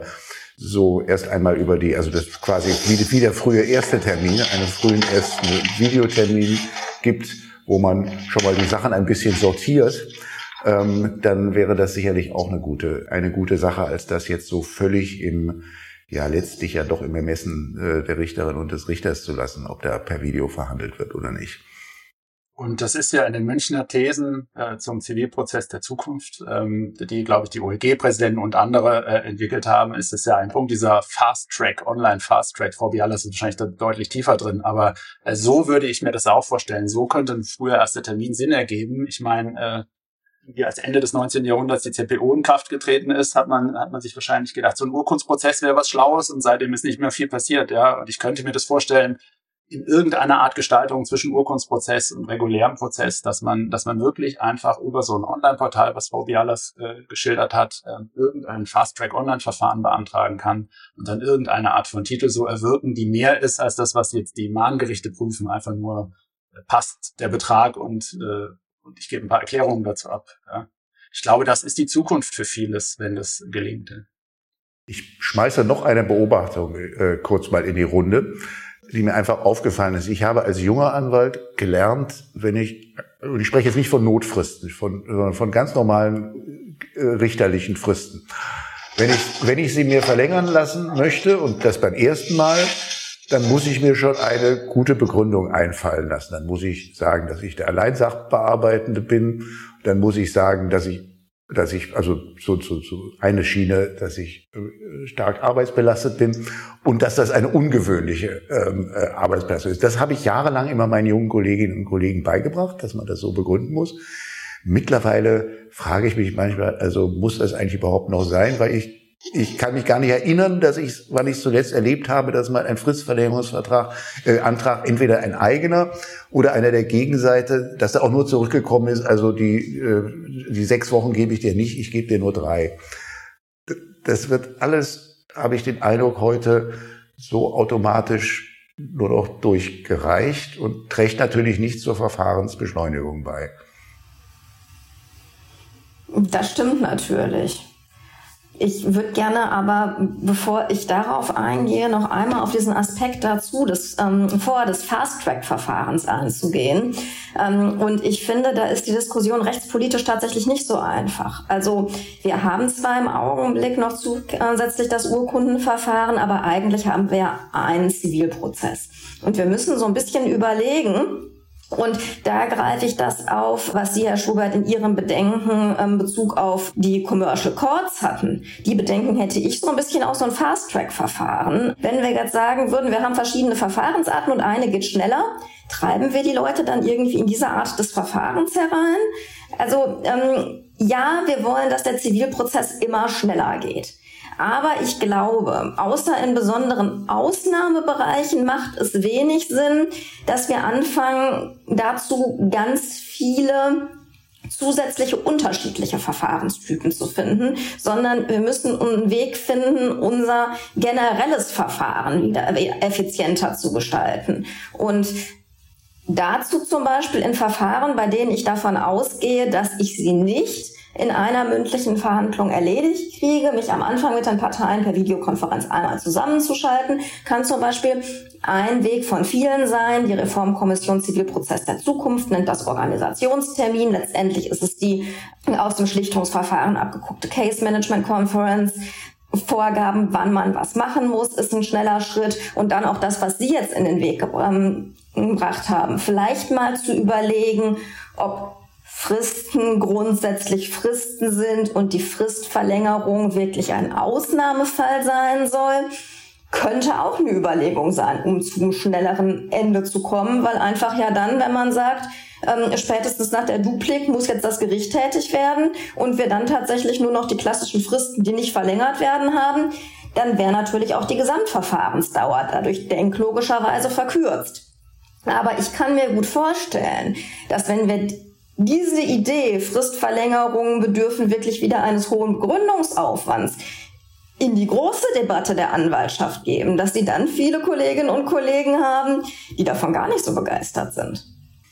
A: so erst einmal über die, also das quasi wie, wie der frühe erste Termin, einen frühen ersten Videotermin gibt, wo man schon mal die Sachen ein bisschen sortiert, ähm, dann wäre das sicherlich auch eine gute, eine gute Sache, als das jetzt so völlig im, ja letztlich ja doch im Ermessen äh, der Richterin und des Richters zu lassen, ob da per Video verhandelt wird oder nicht.
C: Und das ist ja in den Münchner Thesen äh, zum Zivilprozess der Zukunft, ähm, die, glaube ich, die O E G-Präsidenten und andere äh, entwickelt haben, ist es ja ein Punkt dieser Fast-Track, Online-Fast-Track. Frau Bialas ist wahrscheinlich da deutlich tiefer drin, aber äh, so würde ich mir das auch vorstellen. So könnte ein früher erster Termin Sinn ergeben. Ich meine, äh, wie als Ende des neunzehnten Jahrhunderts die Z P O in Kraft getreten ist, hat man, hat man sich wahrscheinlich gedacht, so ein Urkundsprozess wäre was Schlaues und seitdem ist nicht mehr viel passiert, ja. Und ich könnte mir das vorstellen, in irgendeiner Art Gestaltung zwischen Urkundsprozess und regulärem Prozess, dass man, dass man wirklich einfach über so ein Online-Portal, was Frau Bialas äh, geschildert hat, äh, irgendein Fast-Track-Online-Verfahren beantragen kann und dann irgendeine Art von Titel so erwirken, die mehr ist als das, was jetzt die Mahngerichte prüfen, einfach nur äh, passt der Betrag und äh, und ich gebe ein paar Erklärungen dazu ab. Ja. Ich glaube, das ist die Zukunft für vieles, wenn das gelingt.
A: Ich schmeiße noch eine Beobachtung äh, kurz mal in die Runde, die mir einfach aufgefallen ist. Ich habe als junger Anwalt gelernt, wenn ich, und ich spreche jetzt nicht von Notfristen, von, sondern von ganz normalen äh, richterlichen Fristen. Wenn ich, wenn ich sie mir verlängern lassen möchte und das beim ersten Mal, dann muss ich mir schon eine gute Begründung einfallen lassen. Dann muss ich sagen, dass ich der Alleinsachbearbeitende bin. Dann muss ich sagen, dass ich, dass ich, also so, so, so eine Schiene, dass ich äh, stark arbeitsbelastet bin und dass das eine ungewöhnliche ähm, äh, Arbeitsbelastung ist. Das habe ich jahrelang immer meinen jungen Kolleginnen und Kollegen beigebracht, dass man das so begründen muss. Mittlerweile frage ich mich manchmal, also muss das eigentlich überhaupt noch sein, weil ich Ich kann mich gar nicht erinnern, dass ich, wann ich zuletzt erlebt habe, dass mal ein Fristverlängerungsvertrag, äh, Antrag, entweder ein eigener oder einer der Gegenseite, dass er auch nur zurückgekommen ist, also die, äh, die sechs Wochen gebe ich dir nicht, ich gebe dir nur drei. Das wird alles, habe ich den Eindruck, heute so automatisch nur noch durchgereicht und trägt natürlich nicht zur Verfahrensbeschleunigung bei.
B: Das stimmt natürlich. Ich würde gerne aber, bevor ich darauf eingehe, noch einmal auf diesen Aspekt dazu, des, ähm, vor des Fast-Track-Verfahrens einzugehen. Ähm, und ich finde, da ist die Diskussion rechtspolitisch tatsächlich nicht so einfach. Also wir haben zwar im Augenblick noch zusätzlich das Urkundenverfahren, aber eigentlich haben wir einen Zivilprozess. Und wir müssen so ein bisschen überlegen, und da greife ich das auf, was Sie, Herr Schubert, in Ihrem Bedenken in Bezug auf die Commercial Courts hatten. Die Bedenken hätte ich so ein bisschen auch so ein Fast-Track-Verfahren. Wenn wir jetzt sagen würden, wir haben verschiedene Verfahrensarten und eine geht schneller, treiben wir die Leute dann irgendwie in diese Art des Verfahrens herein? Also ähm, ja, wir wollen, dass der Zivilprozess immer schneller geht. Aber ich glaube, außer in besonderen Ausnahmebereichen macht es wenig Sinn, dass wir anfangen, dazu ganz viele zusätzliche unterschiedliche Verfahrenstypen zu finden, sondern wir müssen einen Weg finden, unser generelles Verfahren wieder effizienter zu gestalten. Und dazu zum Beispiel in Verfahren, bei denen ich davon ausgehe, dass ich sie nicht in einer mündlichen Verhandlung erledigt kriege, mich am Anfang mit den Parteien per Videokonferenz einmal zusammenzuschalten, kann zum Beispiel ein Weg von vielen sein. Die Reformkommission Zivilprozess der Zukunft nennt das Organisationstermin. Letztendlich ist es die aus dem Schlichtungsverfahren abgeguckte Case Management Conference. Vorgaben, wann man was machen muss, ist ein schneller Schritt. Und dann auch das, was Sie jetzt in den Weg ähm, gebracht haben. Vielleicht mal zu überlegen, ob Fristen grundsätzlich Fristen sind und die Fristverlängerung wirklich ein Ausnahmefall sein soll, könnte auch eine Überlegung sein, um zum schnelleren Ende zu kommen, weil einfach ja dann, wenn man sagt, ähm, spätestens nach der Duplik muss jetzt das Gericht tätig werden und wir dann tatsächlich nur noch die klassischen Fristen, die nicht verlängert werden, haben, dann wäre natürlich auch die Gesamtverfahrensdauer dadurch denklogischerweise verkürzt. Aber ich kann mir gut vorstellen, dass wenn wir diese Idee, Fristverlängerungen bedürfen wirklich wieder eines hohen Begründungsaufwands, in die große Debatte der Anwaltschaft geben, dass sie dann viele Kolleginnen und Kollegen haben, die davon gar nicht so begeistert sind.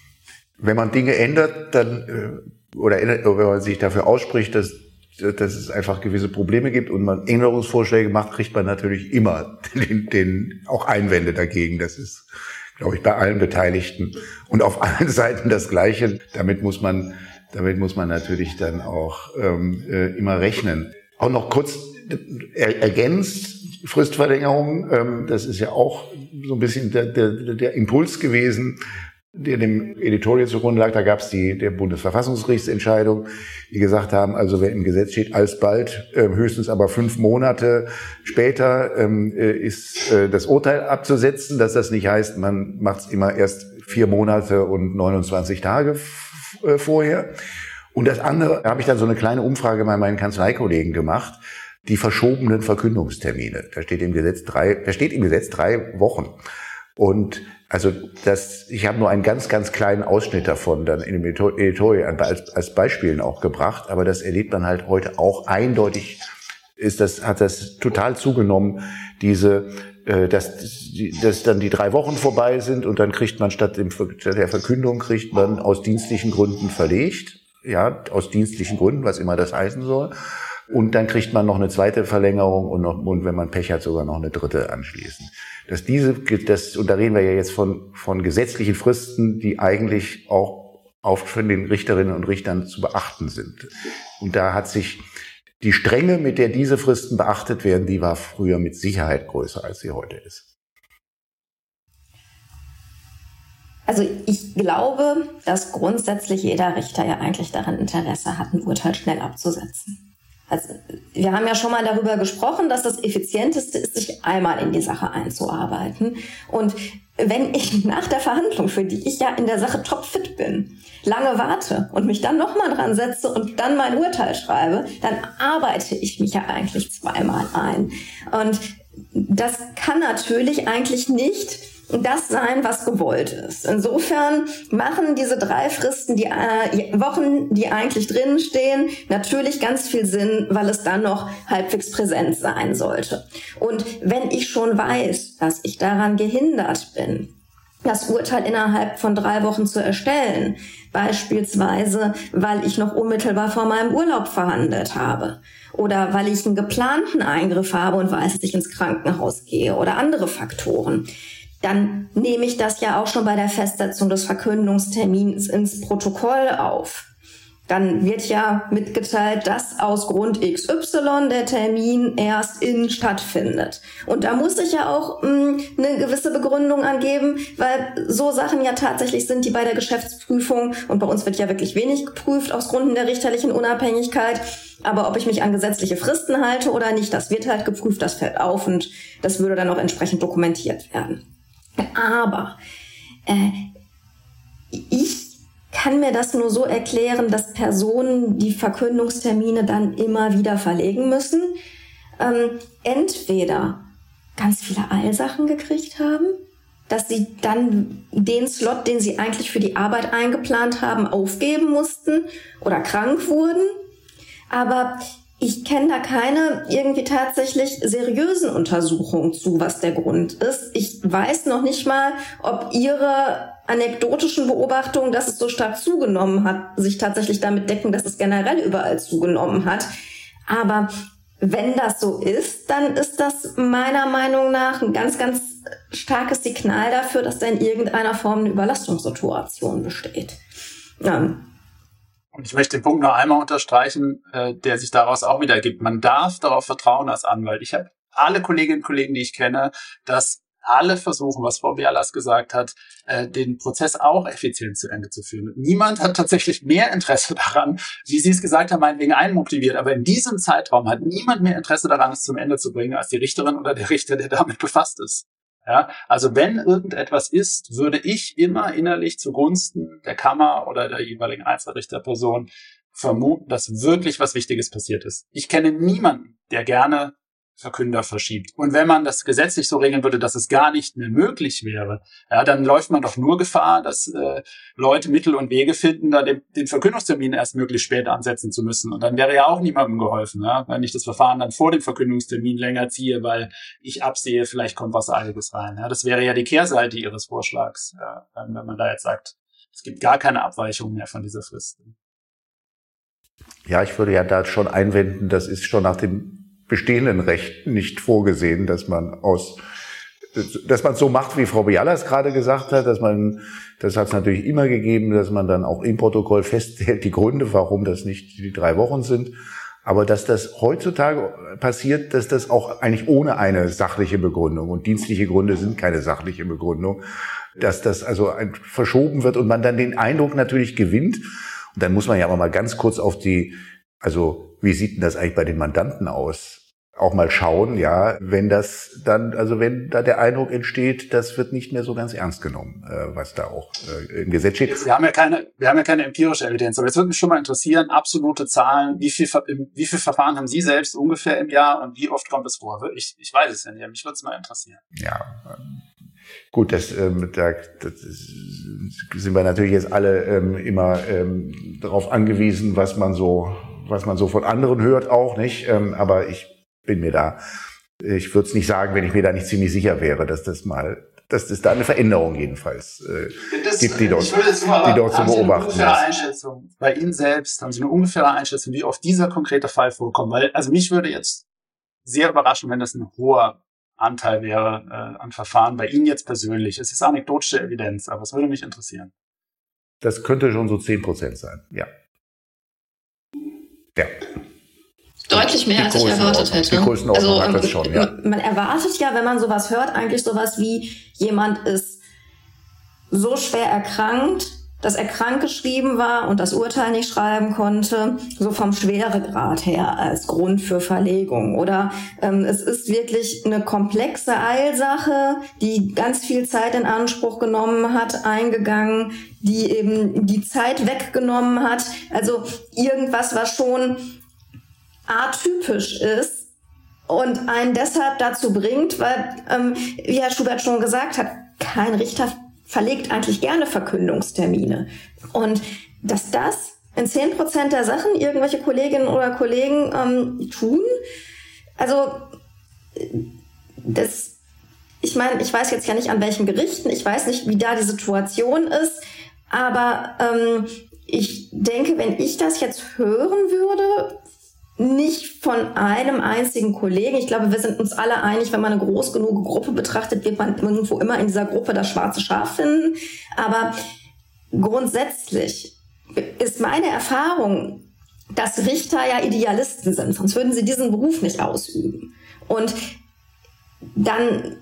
A: Wenn man Dinge ändert, dann oder wenn man sich dafür ausspricht, dass, dass es einfach gewisse Probleme gibt und man Änderungsvorschläge macht, kriegt man natürlich immer den, den auch Einwände dagegen. Das ist, glaube ich, bei allen Beteiligten und auf allen Seiten das Gleiche. Damit muss man, damit muss man natürlich dann auch ähm, äh, immer rechnen. Auch noch kurz er, ergänzt Fristverlängerung. Ähm, das ist ja auch so ein bisschen der, der, der Impuls gewesen, der dem Editorial zugrunde lag. Da gab es die der Bundesverfassungsgerichtsentscheidung, die gesagt haben, also wenn im Gesetz steht alsbald, äh, höchstens aber fünf Monate später ähm, ist äh, das Urteil abzusetzen, dass das nicht heißt, man macht es immer erst vier Monate und neunundzwanzig Tage f- äh, vorher. Und das andere, da habe ich dann so eine kleine Umfrage bei meinen Kanzleikollegen gemacht, die verschobenen Verkündungstermine. Da steht im Gesetz drei, da steht im Gesetz drei Wochen. Und also das, ich habe nur einen ganz, ganz kleinen Ausschnitt davon dann in dem Editorial als, als Beispielen auch gebracht, aber das erlebt man halt heute auch eindeutig, ist das, hat das total zugenommen, diese, äh, dass, dass dann die drei Wochen vorbei sind und dann kriegt man statt, dem, statt der Verkündung kriegt man aus dienstlichen Gründen verlegt, ja, aus dienstlichen Gründen, was immer das heißen soll. Und dann kriegt man noch eine zweite Verlängerung und, noch, und wenn man Pech hat, sogar noch eine dritte anschließend. Dass diese, das, und da reden wir ja jetzt von, von gesetzlichen Fristen, die eigentlich auch auf von den Richterinnen und Richtern zu beachten sind. Und da hat sich die Strenge, mit der diese Fristen beachtet werden, die war früher mit Sicherheit größer, als sie heute ist.
B: Also ich glaube, dass grundsätzlich jeder Richter ja eigentlich daran Interesse hat, ein Urteil schnell abzusetzen. Also wir haben ja schon mal darüber gesprochen, dass das Effizienteste ist, sich einmal in die Sache einzuarbeiten. Und wenn ich nach der Verhandlung, für die ich ja in der Sache topfit bin, lange warte und mich dann nochmal dran setze und dann mein Urteil schreibe, dann arbeite ich mich ja eigentlich zweimal ein. Und das kann natürlich eigentlich nicht das sein, was gewollt ist. Insofern machen diese drei Fristen, die äh, Wochen, die eigentlich drinnen stehen, natürlich ganz viel Sinn, weil es dann noch halbwegs präsent sein sollte. Und wenn ich schon weiß, dass ich daran gehindert bin, das Urteil innerhalb von drei Wochen zu erstellen, beispielsweise, weil ich noch unmittelbar vor meinem Urlaub verhandelt habe oder weil ich einen geplanten Eingriff habe und weiß, dass ich ins Krankenhaus gehe oder andere Faktoren, dann nehme ich das ja auch schon bei der Festsetzung des Verkündungstermins ins Protokoll auf. Dann wird ja mitgeteilt, dass aus Grund X Y der Termin erst in stattfindet. Und da muss ich ja auch mh, eine gewisse Begründung angeben, weil so Sachen ja tatsächlich sind, die bei der Geschäftsprüfung, und bei uns wird ja wirklich wenig geprüft aus Gründen der richterlichen Unabhängigkeit, aber ob ich mich an gesetzliche Fristen halte oder nicht, das wird halt geprüft, das fällt auf und das würde dann auch entsprechend dokumentiert werden. Aber äh, ich kann mir das nur so erklären, dass Personen die Verkündungstermine dann immer wieder verlegen müssen. ähm, entweder ganz viele Eilsachen gekriegt haben, dass sie dann den Slot, den sie eigentlich für die Arbeit eingeplant haben, aufgeben mussten oder krank wurden. Aber ich kenne da keine irgendwie tatsächlich seriösen Untersuchungen zu, was der Grund ist. Ich weiß noch nicht mal, ob Ihre anekdotischen Beobachtungen, dass es so stark zugenommen hat, sich tatsächlich damit decken, dass es generell überall zugenommen hat. Aber wenn das so ist, dann ist das meiner Meinung nach ein ganz, ganz starkes Signal dafür, dass da in irgendeiner Form eine Überlastungssituation besteht. Ja.
C: Und ich möchte den Punkt noch einmal unterstreichen, äh, der sich daraus auch wieder ergibt. Man darf darauf vertrauen als Anwalt. Ich habe alle Kolleginnen und Kollegen, die ich kenne, dass alle versuchen, was Frau Bialas gesagt hat, äh, den Prozess auch effizient zu Ende zu führen. Niemand hat tatsächlich mehr Interesse daran, wie Sie es gesagt haben, meinetwegen einmotiviert. Aber in diesem Zeitraum hat niemand mehr Interesse daran, es zum Ende zu bringen, als die Richterin oder der Richter, der damit befasst ist. Ja, also wenn irgendetwas ist, würde ich immer innerlich zugunsten der Kammer oder der jeweiligen Einzelrichterperson vermuten, dass wirklich was Wichtiges passiert ist. Ich kenne niemanden, der gerne Verkünder verschiebt. Und wenn man das gesetzlich so regeln würde, dass es gar nicht mehr möglich wäre, ja, dann läuft man doch nur Gefahr, dass äh, Leute Mittel und Wege finden, da den, den Verkündungstermin erst möglichst spät ansetzen zu müssen. Und dann wäre ja auch niemandem geholfen, ja, wenn ich das Verfahren dann vor dem Verkündungstermin länger ziehe, weil ich absehe, vielleicht kommt was Eiliges rein. Ja, das wäre ja die Kehrseite Ihres Vorschlags, ja, wenn man da jetzt sagt, es gibt gar keine Abweichung mehr von dieser Frist.
A: Ja, ich würde ja da schon einwenden, das ist schon nach dem bestehenden Recht nicht vorgesehen, dass man aus, dass man es so macht, wie Frau Bialas gerade gesagt hat, dass man, das hat es natürlich immer gegeben, dass man dann auch im Protokoll festhält, die Gründe, warum das nicht die drei Wochen sind. Aber dass das heutzutage passiert, dass das auch eigentlich ohne eine sachliche Begründung, und dienstliche Gründe sind keine sachliche Begründung, dass das also verschoben wird und man dann den Eindruck natürlich gewinnt. Und dann muss man ja aber mal ganz kurz auf die, also wie sieht denn das eigentlich bei den Mandanten aus? Auch mal schauen, ja, wenn das dann, also wenn da der Eindruck entsteht, das wird nicht mehr so ganz ernst genommen, äh, was da auch äh, im Gesetz steht.
C: Wir haben ja keine, wir haben ja keine empirische Evidenz, aber jetzt würde mich schon mal interessieren, absolute Zahlen, wie viel, wie viel Verfahren haben Sie selbst ungefähr im Jahr und wie oft kommt es vor? Ich, ich weiß es ja nicht, mich würde es mal interessieren.
A: Ja, gut, das, ähm, da das sind wir natürlich jetzt alle ähm, immer ähm, darauf angewiesen, was man so, was man so von anderen hört auch, nicht? Ähm, aber ich bin mir da, ich würde es nicht sagen, wenn ich mir da nicht ziemlich sicher wäre, dass das mal, dass es da eine Veränderung jedenfalls äh, das, gibt, die dort, mal, die dort zu beobachten ist.
C: Einschätzung bei Ihnen selbst, haben Sie eine ungefähre Einschätzung, wie oft dieser konkrete Fall vorkommt? Weil, also mich würde jetzt sehr überraschen, wenn das ein hoher Anteil wäre äh, an Verfahren bei Ihnen jetzt persönlich. Es ist anekdotische Evidenz, aber es würde mich interessieren.
A: Das könnte schon so zehn Prozent sein, ja. Ja.
B: Deutlich mehr, als ich erwartet hätte.
A: Die Größenordnung hat das schon, ja.
B: Man erwartet ja, wenn man sowas hört, eigentlich sowas wie, jemand ist so schwer erkrankt, dass er krankgeschrieben war und das Urteil nicht schreiben konnte, so vom Schweregrad her als Grund für Verlegung. Oder ähm, es ist wirklich eine komplexe Eilsache, die ganz viel Zeit in Anspruch genommen hat, eingegangen, die eben die Zeit weggenommen hat. Also irgendwas, was schon atypisch ist und einen deshalb dazu bringt, weil, ähm, wie Herr Schubert schon gesagt hat, kein Richter verlegt eigentlich gerne Verkündungstermine. Und dass das in zehn Prozent der Sachen irgendwelche Kolleginnen oder Kollegen ähm, tun, also das, ich meine, ich weiß jetzt ja nicht an welchen Gerichten, ich weiß nicht, wie da die Situation ist, aber ähm, ich denke, wenn ich das jetzt hören würde, nicht von einem einzigen Kollegen. Ich glaube, wir sind uns alle einig, wenn man eine groß genug Gruppe betrachtet, wird man irgendwo immer in dieser Gruppe das schwarze Schaf finden. Aber grundsätzlich ist meine Erfahrung, dass Richter ja Idealisten sind, sonst würden sie diesen Beruf nicht ausüben. Und dann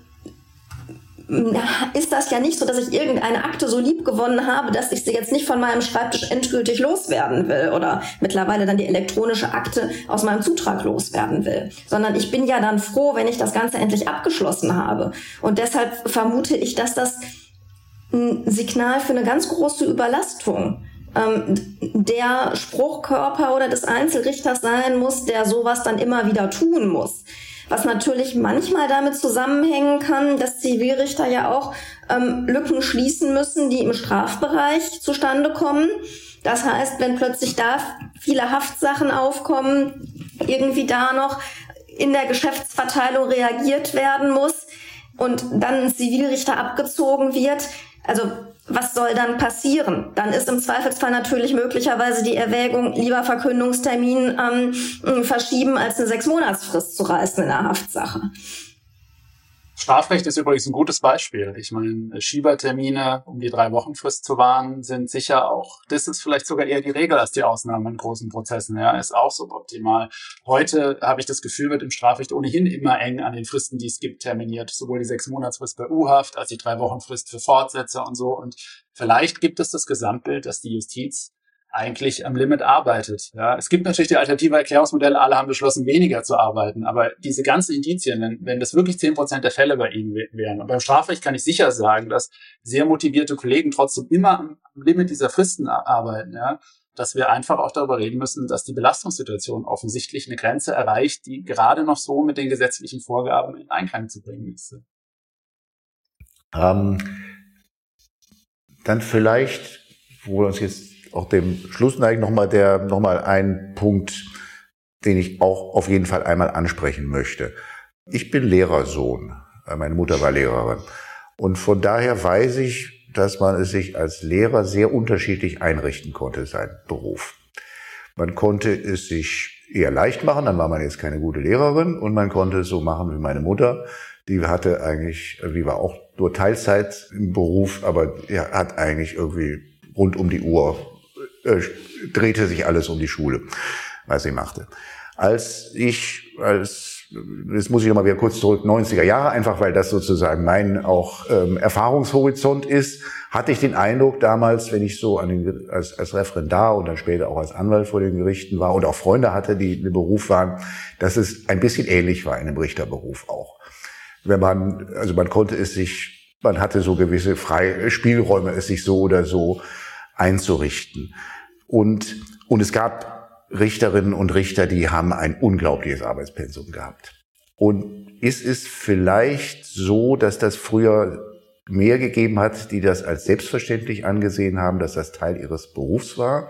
B: ist das ja nicht so, dass ich irgendeine Akte so lieb gewonnen habe, dass ich sie jetzt nicht von meinem Schreibtisch endgültig loswerden will oder mittlerweile dann die elektronische Akte aus meinem Zutrag loswerden will, sondern ich bin ja dann froh, wenn ich das Ganze endlich abgeschlossen habe. Und deshalb vermute ich, dass das ein Signal für eine ganz große Überlastung ähm, der Spruchkörper oder des Einzelrichters sein muss, der sowas dann immer wieder tun muss. was natürlich manchmal damit zusammenhängen kann, dass Zivilrichter ja auch ähm, Lücken schließen müssen, die im Strafbereich zustande kommen. Das heißt, wenn plötzlich da viele Haftsachen aufkommen, irgendwie da noch in der Geschäftsverteilung reagiert werden muss und dann ein Zivilrichter abgezogen wird, also was soll dann passieren? Dann ist im Zweifelsfall natürlich möglicherweise die Erwägung, lieber Verkündungstermin ähm, verschieben, als eine Sechs-Monatsfrist zu reißen in der Haftsache.
C: Strafrecht ist übrigens ein gutes Beispiel. Ich meine, Schiebertermine, um die drei Wochen Frist zu wahren, sind sicher auch, das ist vielleicht sogar eher die Regel als die Ausnahme in großen Prozessen. Ja, ist auch suboptimal. Heute habe ich das Gefühl, wird im Strafrecht ohnehin immer eng an den Fristen, die es gibt, terminiert. Sowohl die Sechs-Monatsfrist bei U-Haft als die drei Wochen Frist für Fortsätze und so. Und vielleicht gibt es das Gesamtbild, dass die Justiz eigentlich am Limit arbeitet. Ja, es gibt natürlich die alternative Erklärungsmodelle, alle haben beschlossen, weniger zu arbeiten, aber diese ganzen Indizien, wenn, wenn das wirklich zehn Prozent der Fälle bei Ihnen wären, und beim Strafrecht kann ich sicher sagen, dass sehr motivierte Kollegen trotzdem immer am Limit dieser Fristen arbeiten, ja, dass wir einfach auch darüber reden müssen, dass die Belastungssituation offensichtlich eine Grenze erreicht, die gerade noch so mit den gesetzlichen Vorgaben in Einklang zu bringen ist.
A: Ähm, dann vielleicht, wo wir uns jetzt auch dem Schluss neigen, nochmal der, nochmal ein Punkt, den ich auch auf jeden Fall einmal ansprechen möchte. Ich bin Lehrersohn. Meine Mutter war Lehrerin. Und von daher weiß ich, dass man es sich als Lehrer sehr unterschiedlich einrichten konnte, sein Beruf. Man konnte es sich eher leicht machen, dann war man jetzt keine gute Lehrerin, und man konnte es so machen wie meine Mutter. Die hatte eigentlich, die war auch nur Teilzeit im Beruf, aber ja, hat eigentlich irgendwie rund um die Uhr Äh, drehte sich alles um die Schule, was sie machte. Als ich, als, das muss ich nochmal wieder kurz zurück, neunziger Jahre, einfach weil das sozusagen mein auch ähm, Erfahrungshorizont ist, hatte ich den Eindruck damals, wenn ich so an den, als, als Referendar und dann später auch als Anwalt vor den Gerichten war und auch Freunde hatte, die im Beruf waren, dass es ein bisschen ähnlich war in dem Richterberuf auch. Wenn man, also man konnte es sich, man hatte so gewisse freie Spielräume, es sich so oder so einzurichten. Und, und es gab Richterinnen und Richter, die haben ein unglaubliches Arbeitspensum gehabt. Und ist es vielleicht so, dass das früher mehr gegeben hat, die das als selbstverständlich angesehen haben, dass das Teil ihres Berufs war,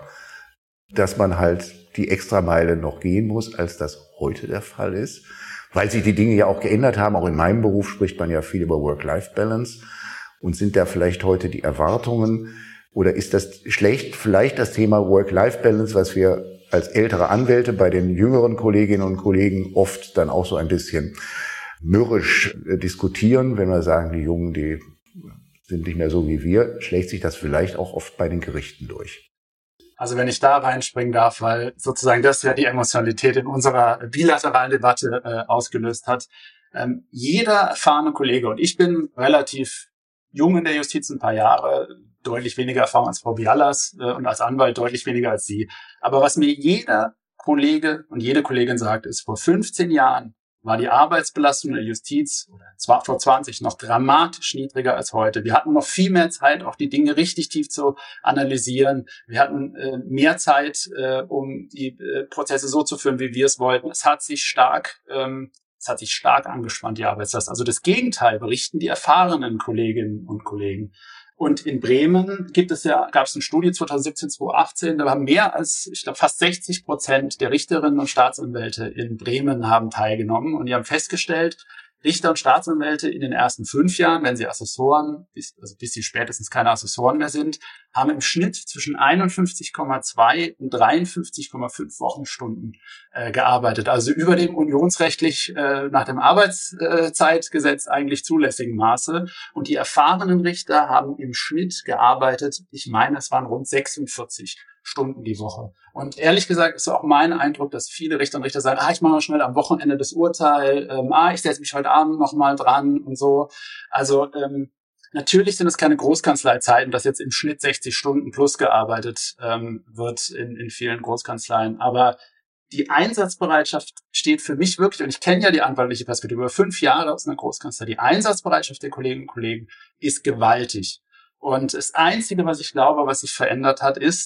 A: dass man halt die Extrameile noch gehen muss, als das heute der Fall ist, weil sich die Dinge ja auch geändert haben. Auch in meinem Beruf spricht man ja viel über Work-Life-Balance. Und sind da vielleicht heute die Erwartungen, oder ist das schlecht, vielleicht das Thema Work-Life-Balance, was wir als ältere Anwälte bei den jüngeren Kolleginnen und Kollegen oft dann auch so ein bisschen mürrisch diskutieren, wenn wir sagen, die Jungen, die sind nicht mehr so wie wir, schlägt sich das vielleicht auch oft bei den Gerichten durch.
C: Also wenn ich da reinspringen darf, weil sozusagen das ja die Emotionalität in unserer bilateralen Debatte äh, ausgelöst hat. Ähm, jeder erfahrene Kollege, und ich bin relativ jung in der Justiz, ein paar Jahre, deutlich weniger Erfahrung als Frau Bialas äh, und als Anwalt deutlich weniger als Sie. Aber was mir jeder Kollege und jede Kollegin sagt, ist, vor fünfzehn Jahren war die Arbeitsbelastung in der Justiz, oder zwar vor zwanzig, noch dramatisch niedriger als heute. Wir hatten noch viel mehr Zeit, auch die Dinge richtig tief zu analysieren. Wir hatten äh, mehr Zeit, äh, um die äh, Prozesse so zu führen, wie wir es wollten. Es hat sich stark ähm, Es hat sich stark angespannt, die Arbeitslast. Also das Gegenteil berichten die erfahrenen Kolleginnen und Kollegen. Und in Bremen gibt es ja, gab es eine Studie zwanzig siebzehn, zwanzig achtzehn, da haben mehr als, ich glaube, fast sechzig Prozent der Richterinnen und Staatsanwälte in Bremen haben teilgenommen. Und die haben festgestellt, Richter und Staatsanwälte in den ersten fünf Jahren, wenn sie Assessoren, bis, also bis sie spätestens keine Assessoren mehr sind, haben im Schnitt zwischen einundfünfzig Komma zwei und dreiundfünfzig Komma fünf Wochenstunden äh, gearbeitet. Also über dem unionsrechtlich äh, nach dem Arbeitszeitgesetz eigentlich zulässigen Maße. Und die erfahrenen Richter haben im Schnitt gearbeitet, ich meine, es waren rund sechsundvierzig Stunden die Woche. Und ehrlich gesagt ist auch mein Eindruck, dass viele Richter und Richter sagen, ah, ich mache noch schnell am Wochenende das Urteil, ähm, ah, ich setze mich heute Abend noch mal dran und so. Also ähm, natürlich sind es keine Großkanzleizeiten, dass jetzt im Schnitt sechzig Stunden plus gearbeitet ähm, wird in, in vielen Großkanzleien. Aber die Einsatzbereitschaft steht für mich wirklich, und ich kenne ja die anwaltliche Perspektive über fünf Jahre aus einer Großkanzlei, die Einsatzbereitschaft der Kolleginnen und Kollegen ist gewaltig. Und das Einzige, was ich glaube, was sich verändert hat, ist,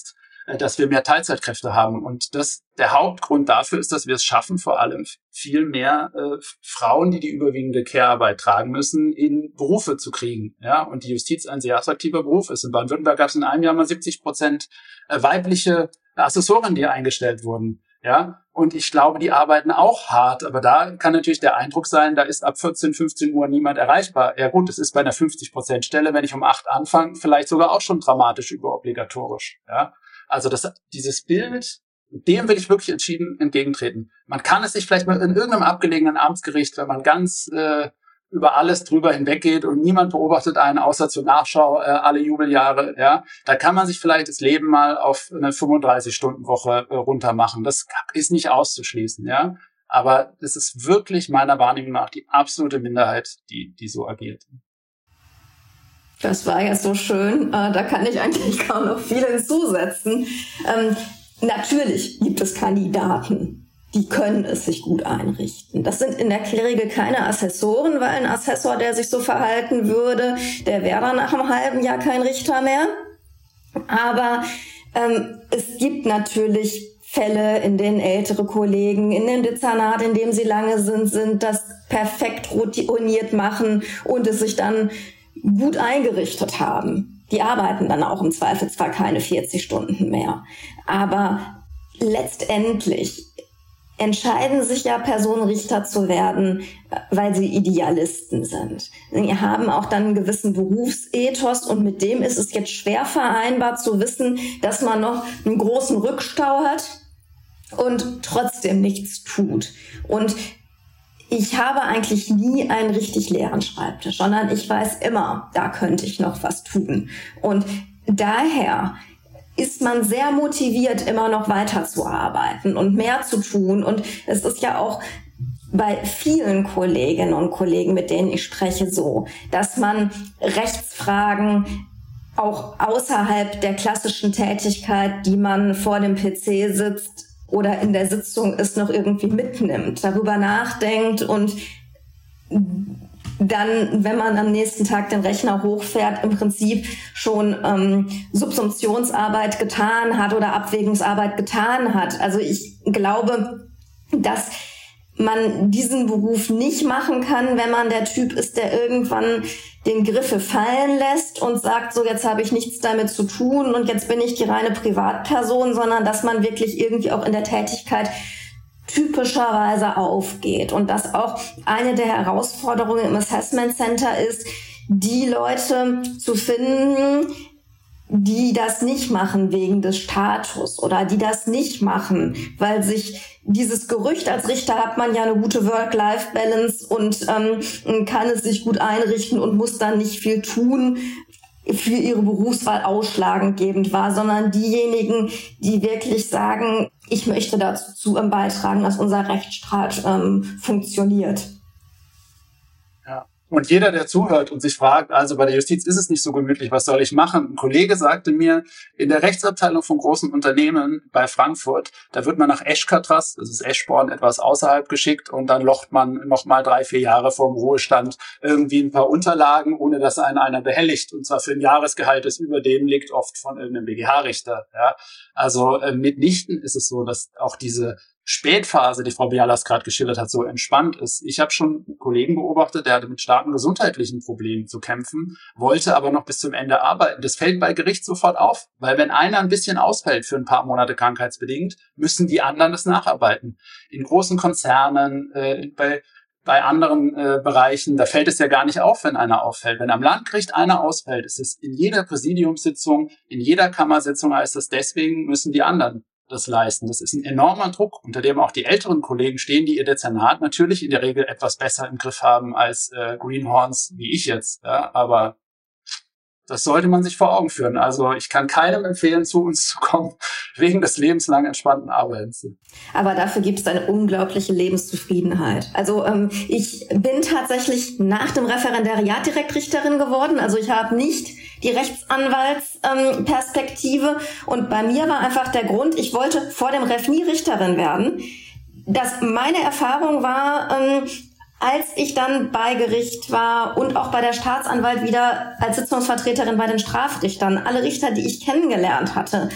C: dass wir mehr Teilzeitkräfte haben. Und das, der Hauptgrund dafür ist, dass wir es schaffen, vor allem viel mehr äh, Frauen, die die überwiegende Care-Arbeit tragen müssen, in Berufe zu kriegen. Ja, und die Justiz ein sehr attraktiver Beruf ist. In Baden-Württemberg gab es in einem Jahr mal siebzig Prozent weibliche Assessoren, die eingestellt wurden. Ja, und ich glaube, die arbeiten auch hart, aber da kann natürlich der Eindruck sein, da ist ab vierzehn, fünfzehn Uhr niemand erreichbar. Ja gut, es ist bei einer fünfzig Prozent Stelle, wenn ich um acht anfange, vielleicht sogar auch schon dramatisch überobligatorisch. Ja, also das, dieses Bild, dem will ich wirklich entschieden entgegentreten. Man kann es sich vielleicht mal in irgendeinem abgelegenen Amtsgericht, wenn man ganz äh, über alles drüber hinweggeht und niemand beobachtet einen, außer zur Nachschau äh, alle Jubeljahre, ja, da kann man sich vielleicht das Leben mal auf eine fünfunddreißig-Stunden-Woche äh, runter machen. Das ist nicht auszuschließen, ja, aber es ist wirklich meiner Wahrnehmung nach die absolute Minderheit, die die so agiert.
B: Das war jetzt so schön, äh, da kann ich eigentlich kaum noch viel hinzusetzen. Ähm, natürlich gibt es Kandidaten, die können es sich gut einrichten. Das sind in der Regel keine Assessoren, weil ein Assessor, der sich so verhalten würde, der wäre dann nach einem halben Jahr kein Richter mehr. Aber ähm, es gibt natürlich Fälle, in denen ältere Kollegen in dem Dezernat, in dem sie lange sind, sind, das perfekt routiniert machen und es sich dann gut eingerichtet haben. Die arbeiten dann auch im Zweifel zwar keine vierzig Stunden mehr, aber letztendlich entscheiden sich ja Personen, Richter zu werden, weil sie Idealisten sind. Sie haben auch dann einen gewissen Berufsethos und mit dem ist es jetzt schwer vereinbar zu wissen, dass man noch einen großen Rückstau hat und trotzdem nichts tut. Und ich habe eigentlich nie einen richtig leeren Schreibtisch, sondern ich weiß immer, da könnte ich noch was tun. Und daher ist man sehr motiviert, immer noch weiterzuarbeiten und mehr zu tun. Und es ist ja auch bei vielen Kolleginnen und Kollegen, mit denen ich spreche, so, dass man Rechtsfragen auch außerhalb der klassischen Tätigkeit, die man vor dem P C sitzt oder in der Sitzung ist, noch irgendwie mitnimmt, darüber nachdenkt und dann, wenn man am nächsten Tag den Rechner hochfährt, im Prinzip schon ähm, Subsumptionsarbeit getan hat oder Abwägungsarbeit getan hat. Also ich glaube, dass man diesen Beruf nicht machen kann, wenn man der Typ ist, der irgendwann den Griffel fallen lässt und sagt, so jetzt habe ich nichts damit zu tun und jetzt bin ich die reine Privatperson, sondern dass man wirklich irgendwie auch in der Tätigkeit typischerweise aufgeht und dass auch eine der Herausforderungen im Assessment Center ist, die Leute zu finden, die das nicht machen wegen des Status oder die das nicht machen, weil sich dieses Gerücht, als Richter hat man ja eine gute Work-Life-Balance und ähm, kann es sich gut einrichten und muss dann nicht viel tun, für ihre Berufswahl ausschlaggebend war, sondern diejenigen, die wirklich sagen, ich möchte dazu beitragen, dass unser Rechtsstaat ähm, funktioniert.
C: Ja. Und jeder, der zuhört und sich fragt, also bei der Justiz ist es nicht so gemütlich, was soll ich machen? Ein Kollege sagte mir, in der Rechtsabteilung von großen Unternehmen bei Frankfurt, da wird man nach Eschkatras, das ist Eschborn, etwas außerhalb geschickt und dann locht man noch mal drei, vier Jahre vor dem Ruhestand irgendwie ein paar Unterlagen, ohne dass einen einer behelligt. Und zwar für ein Jahresgehalt, das über dem liegt, oft von irgendeinem B G H-Richter. Ja. Also äh, mitnichten ist es so, dass auch diese Spätphase, die Frau Bialas gerade geschildert hat, so entspannt ist. Ich habe schon einen Kollegen beobachtet, der hatte mit starken gesundheitlichen Problemen zu kämpfen, wollte aber noch bis zum Ende arbeiten. Das fällt bei Gericht sofort auf, weil wenn einer ein bisschen ausfällt für ein paar Monate krankheitsbedingt, müssen die anderen das nacharbeiten. In großen Konzernen, äh, bei bei anderen äh, Bereichen, da fällt es ja gar nicht auf, wenn einer auffällt. Wenn am Landgericht einer ausfällt, ist es in jeder Präsidiumssitzung, in jeder Kammersitzung heißt es, deswegen müssen die anderen das leisten. Das ist ein enormer Druck, unter dem auch die älteren Kollegen stehen, die ihr Dezernat natürlich in der Regel etwas besser im Griff haben als äh, Greenhorns wie ich jetzt. Ja, aber das sollte man sich vor Augen führen. Also ich kann keinem empfehlen, zu uns zu kommen, wegen des lebenslang entspannten Arbeitens.
B: Aber dafür gibt es eine unglaubliche Lebenszufriedenheit. Also ähm, ich bin tatsächlich nach dem Referendariat direkt Richterin geworden. Also ich habe nicht die Rechtsanwaltsperspektive. Ähm, und bei mir war einfach der Grund, ich wollte vor dem Ref nie Richterin werden. Das meine Erfahrung war, ähm, als ich dann bei Gericht war und auch bei der Staatsanwalt wieder als Sitzungsvertreterin bei den Strafrichtern, alle Richter, die ich kennengelernt hatte,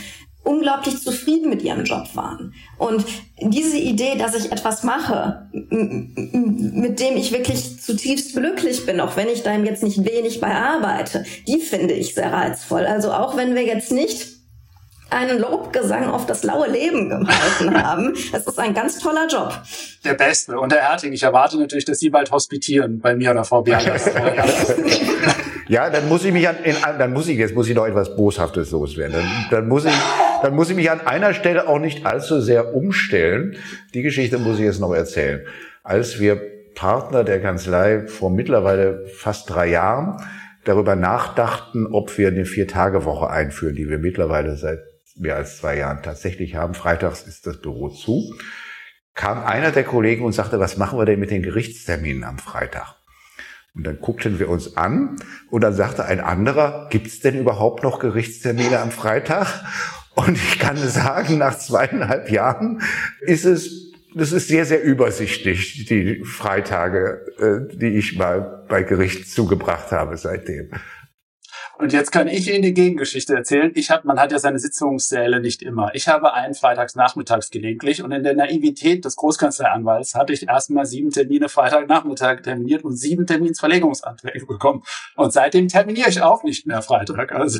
B: unglaublich zufrieden mit ihrem Job waren. Und diese Idee, dass ich etwas mache, mit dem ich wirklich zutiefst glücklich bin, auch wenn ich da jetzt nicht wenig bei arbeite, die finde ich sehr reizvoll. Also auch wenn wir jetzt nicht einen Lobgesang auf das laue Leben gehalten haben. Es ist ein ganz toller Job.
C: Der Beste. Und Herr Herting, ich erwarte natürlich, dass Sie bald hospitieren bei mir oder Frau Bialas.
A: Ja, dann muss ich mich an, in, dann muss ich, jetzt muss ich noch etwas Boshaftes loswerden. Dann, dann muss ich, dann muss ich mich an einer Stelle auch nicht allzu sehr umstellen. Die Geschichte muss ich jetzt noch erzählen. Als wir Partner der Kanzlei vor mittlerweile fast drei Jahren darüber nachdachten, ob wir eine Vier-Tage-Woche einführen, die wir mittlerweile seit mehr als zwei Jahren tatsächlich haben. Freitags ist das Büro zu. Kam einer der Kollegen und sagte, was machen wir denn mit den Gerichtsterminen am Freitag? Und dann guckten wir uns an und dann sagte ein anderer, gibt's denn überhaupt noch Gerichtstermine am Freitag? Und ich kann sagen, nach zweieinhalb Jahren ist es, das ist sehr, sehr übersichtlich, die Freitage, die ich mal bei Gericht zugebracht habe seitdem.
C: Und jetzt kann ich Ihnen die Gegengeschichte erzählen. Ich hab, man hat ja seine Sitzungssäle nicht immer. Ich habe einen freitags nachmittags gelegentlich und in der Naivität des Großkanzleianwalts hatte ich erstmal sieben Termine Freitagnachmittag terminiert und sieben Terminsverlegungsanträge bekommen. Und seitdem terminiere ich auch nicht mehr Freitag. Also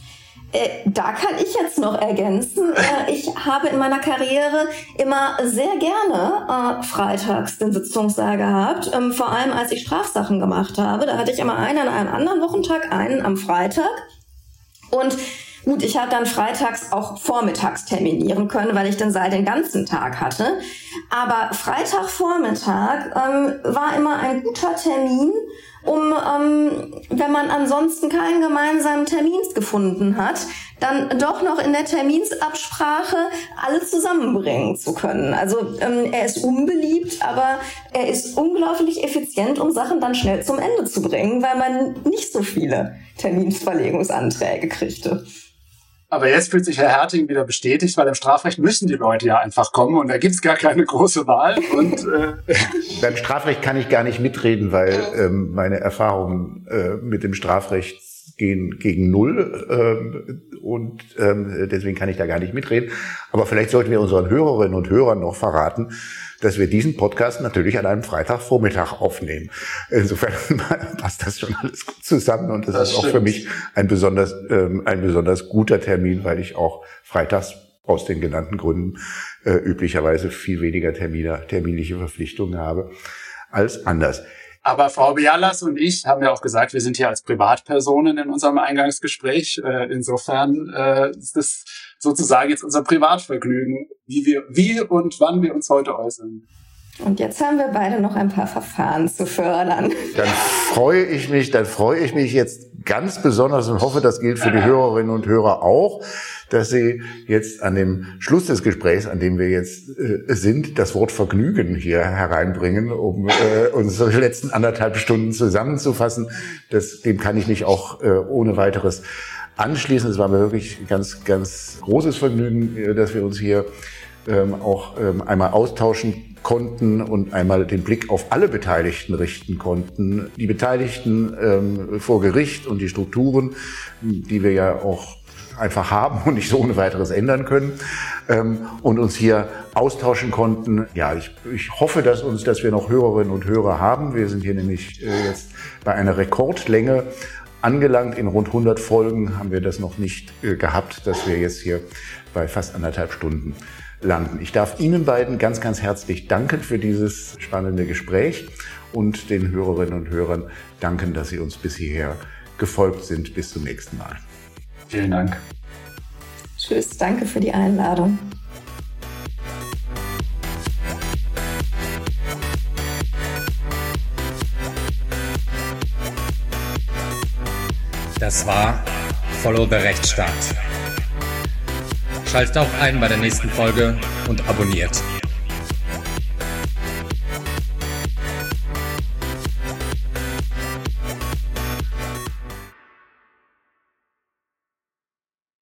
B: Äh, da kann ich jetzt noch ergänzen. Äh, ich habe in meiner Karriere immer sehr gerne äh, freitags den Sitzungssaal gehabt. Ähm, vor allem, als ich Strafsachen gemacht habe. Da hatte ich immer einen an einem anderen Wochentag, einen am Freitag. Und gut, ich habe dann freitags auch vormittags terminieren können, weil ich den Saal den ganzen Tag hatte. Aber Freitagvormittag ähm, war immer ein guter Termin, um, ähm, wenn man ansonsten keinen gemeinsamen Termin gefunden hat, dann doch noch in der Terminsabsprache alle zusammenbringen zu können. Also ähm, er ist unbeliebt, aber er ist unglaublich effizient, um Sachen dann schnell zum Ende zu bringen, weil man nicht so viele Terminsverlegungsanträge kriegte.
C: Aber jetzt fühlt sich Herr Herting wieder bestätigt, weil im Strafrecht müssen die Leute ja einfach kommen und da gibt's gar keine große Wahl. Und äh
A: beim Strafrecht kann ich gar nicht mitreden, weil ähm, meine Erfahrungen äh, mit dem Strafrecht gehen gegen null ähm, und ähm, deswegen kann ich da gar nicht mitreden. Aber vielleicht sollten wir unseren Hörerinnen und Hörern noch verraten, dass wir diesen Podcast natürlich an einem Freitagvormittag aufnehmen. Insofern passt das schon alles gut zusammen und das, das ist stimmt. Auch für mich ein besonders ähm, ein besonders guter Termin, weil ich auch freitags aus den genannten Gründen äh, üblicherweise viel weniger Termine, terminliche Verpflichtungen habe als anders.
C: Aber Frau Bialas und ich haben ja auch gesagt, wir sind hier als Privatpersonen in unserem Eingangsgespräch. Äh, insofern äh, ist das sozusagen jetzt unser Privatvergnügen, wie wir, wie und wann wir uns heute äußern.
B: Und jetzt haben wir beide noch ein paar Verfahren zu fördern.
A: Dann freue ich mich, dann freue ich mich jetzt ganz besonders und hoffe, das gilt für die Hörerinnen und Hörer auch, dass Sie jetzt an dem Schluss des Gesprächs, an dem wir jetzt äh, sind, das Wort Vergnügen hier hereinbringen, um äh, unsere letzten anderthalb Stunden zusammenzufassen. Das, dem kann ich mich auch äh, ohne weiteres anschließen. Es war mir wirklich ein ganz, ganz großes Vergnügen, äh, dass wir uns hier ähm, auch ähm, einmal austauschen konnten und einmal den Blick auf alle Beteiligten richten konnten. Die Beteiligten ähm, vor Gericht und die Strukturen, die wir ja auch einfach haben und nicht so ohne weiteres ändern können, ähm, und uns hier austauschen konnten. Ja, ich, ich hoffe, dass uns, dass wir noch Hörerinnen und Hörer haben. Wir sind hier nämlich äh, jetzt bei einer Rekordlänge angelangt. In rund hundert Folgen haben wir das noch nicht äh, gehabt, dass wir jetzt hier bei fast anderthalb Stunden landen. Ich darf Ihnen beiden ganz, ganz herzlich danken für dieses spannende Gespräch und den Hörerinnen und Hörern danken, dass Sie uns bis hierher gefolgt sind. Bis zum nächsten Mal.
C: Vielen Dank.
B: Tschüss, danke für die Einladung.
D: Das war Follow the Rechtsstaat. Schaltet auch ein bei der nächsten Folge und abonniert.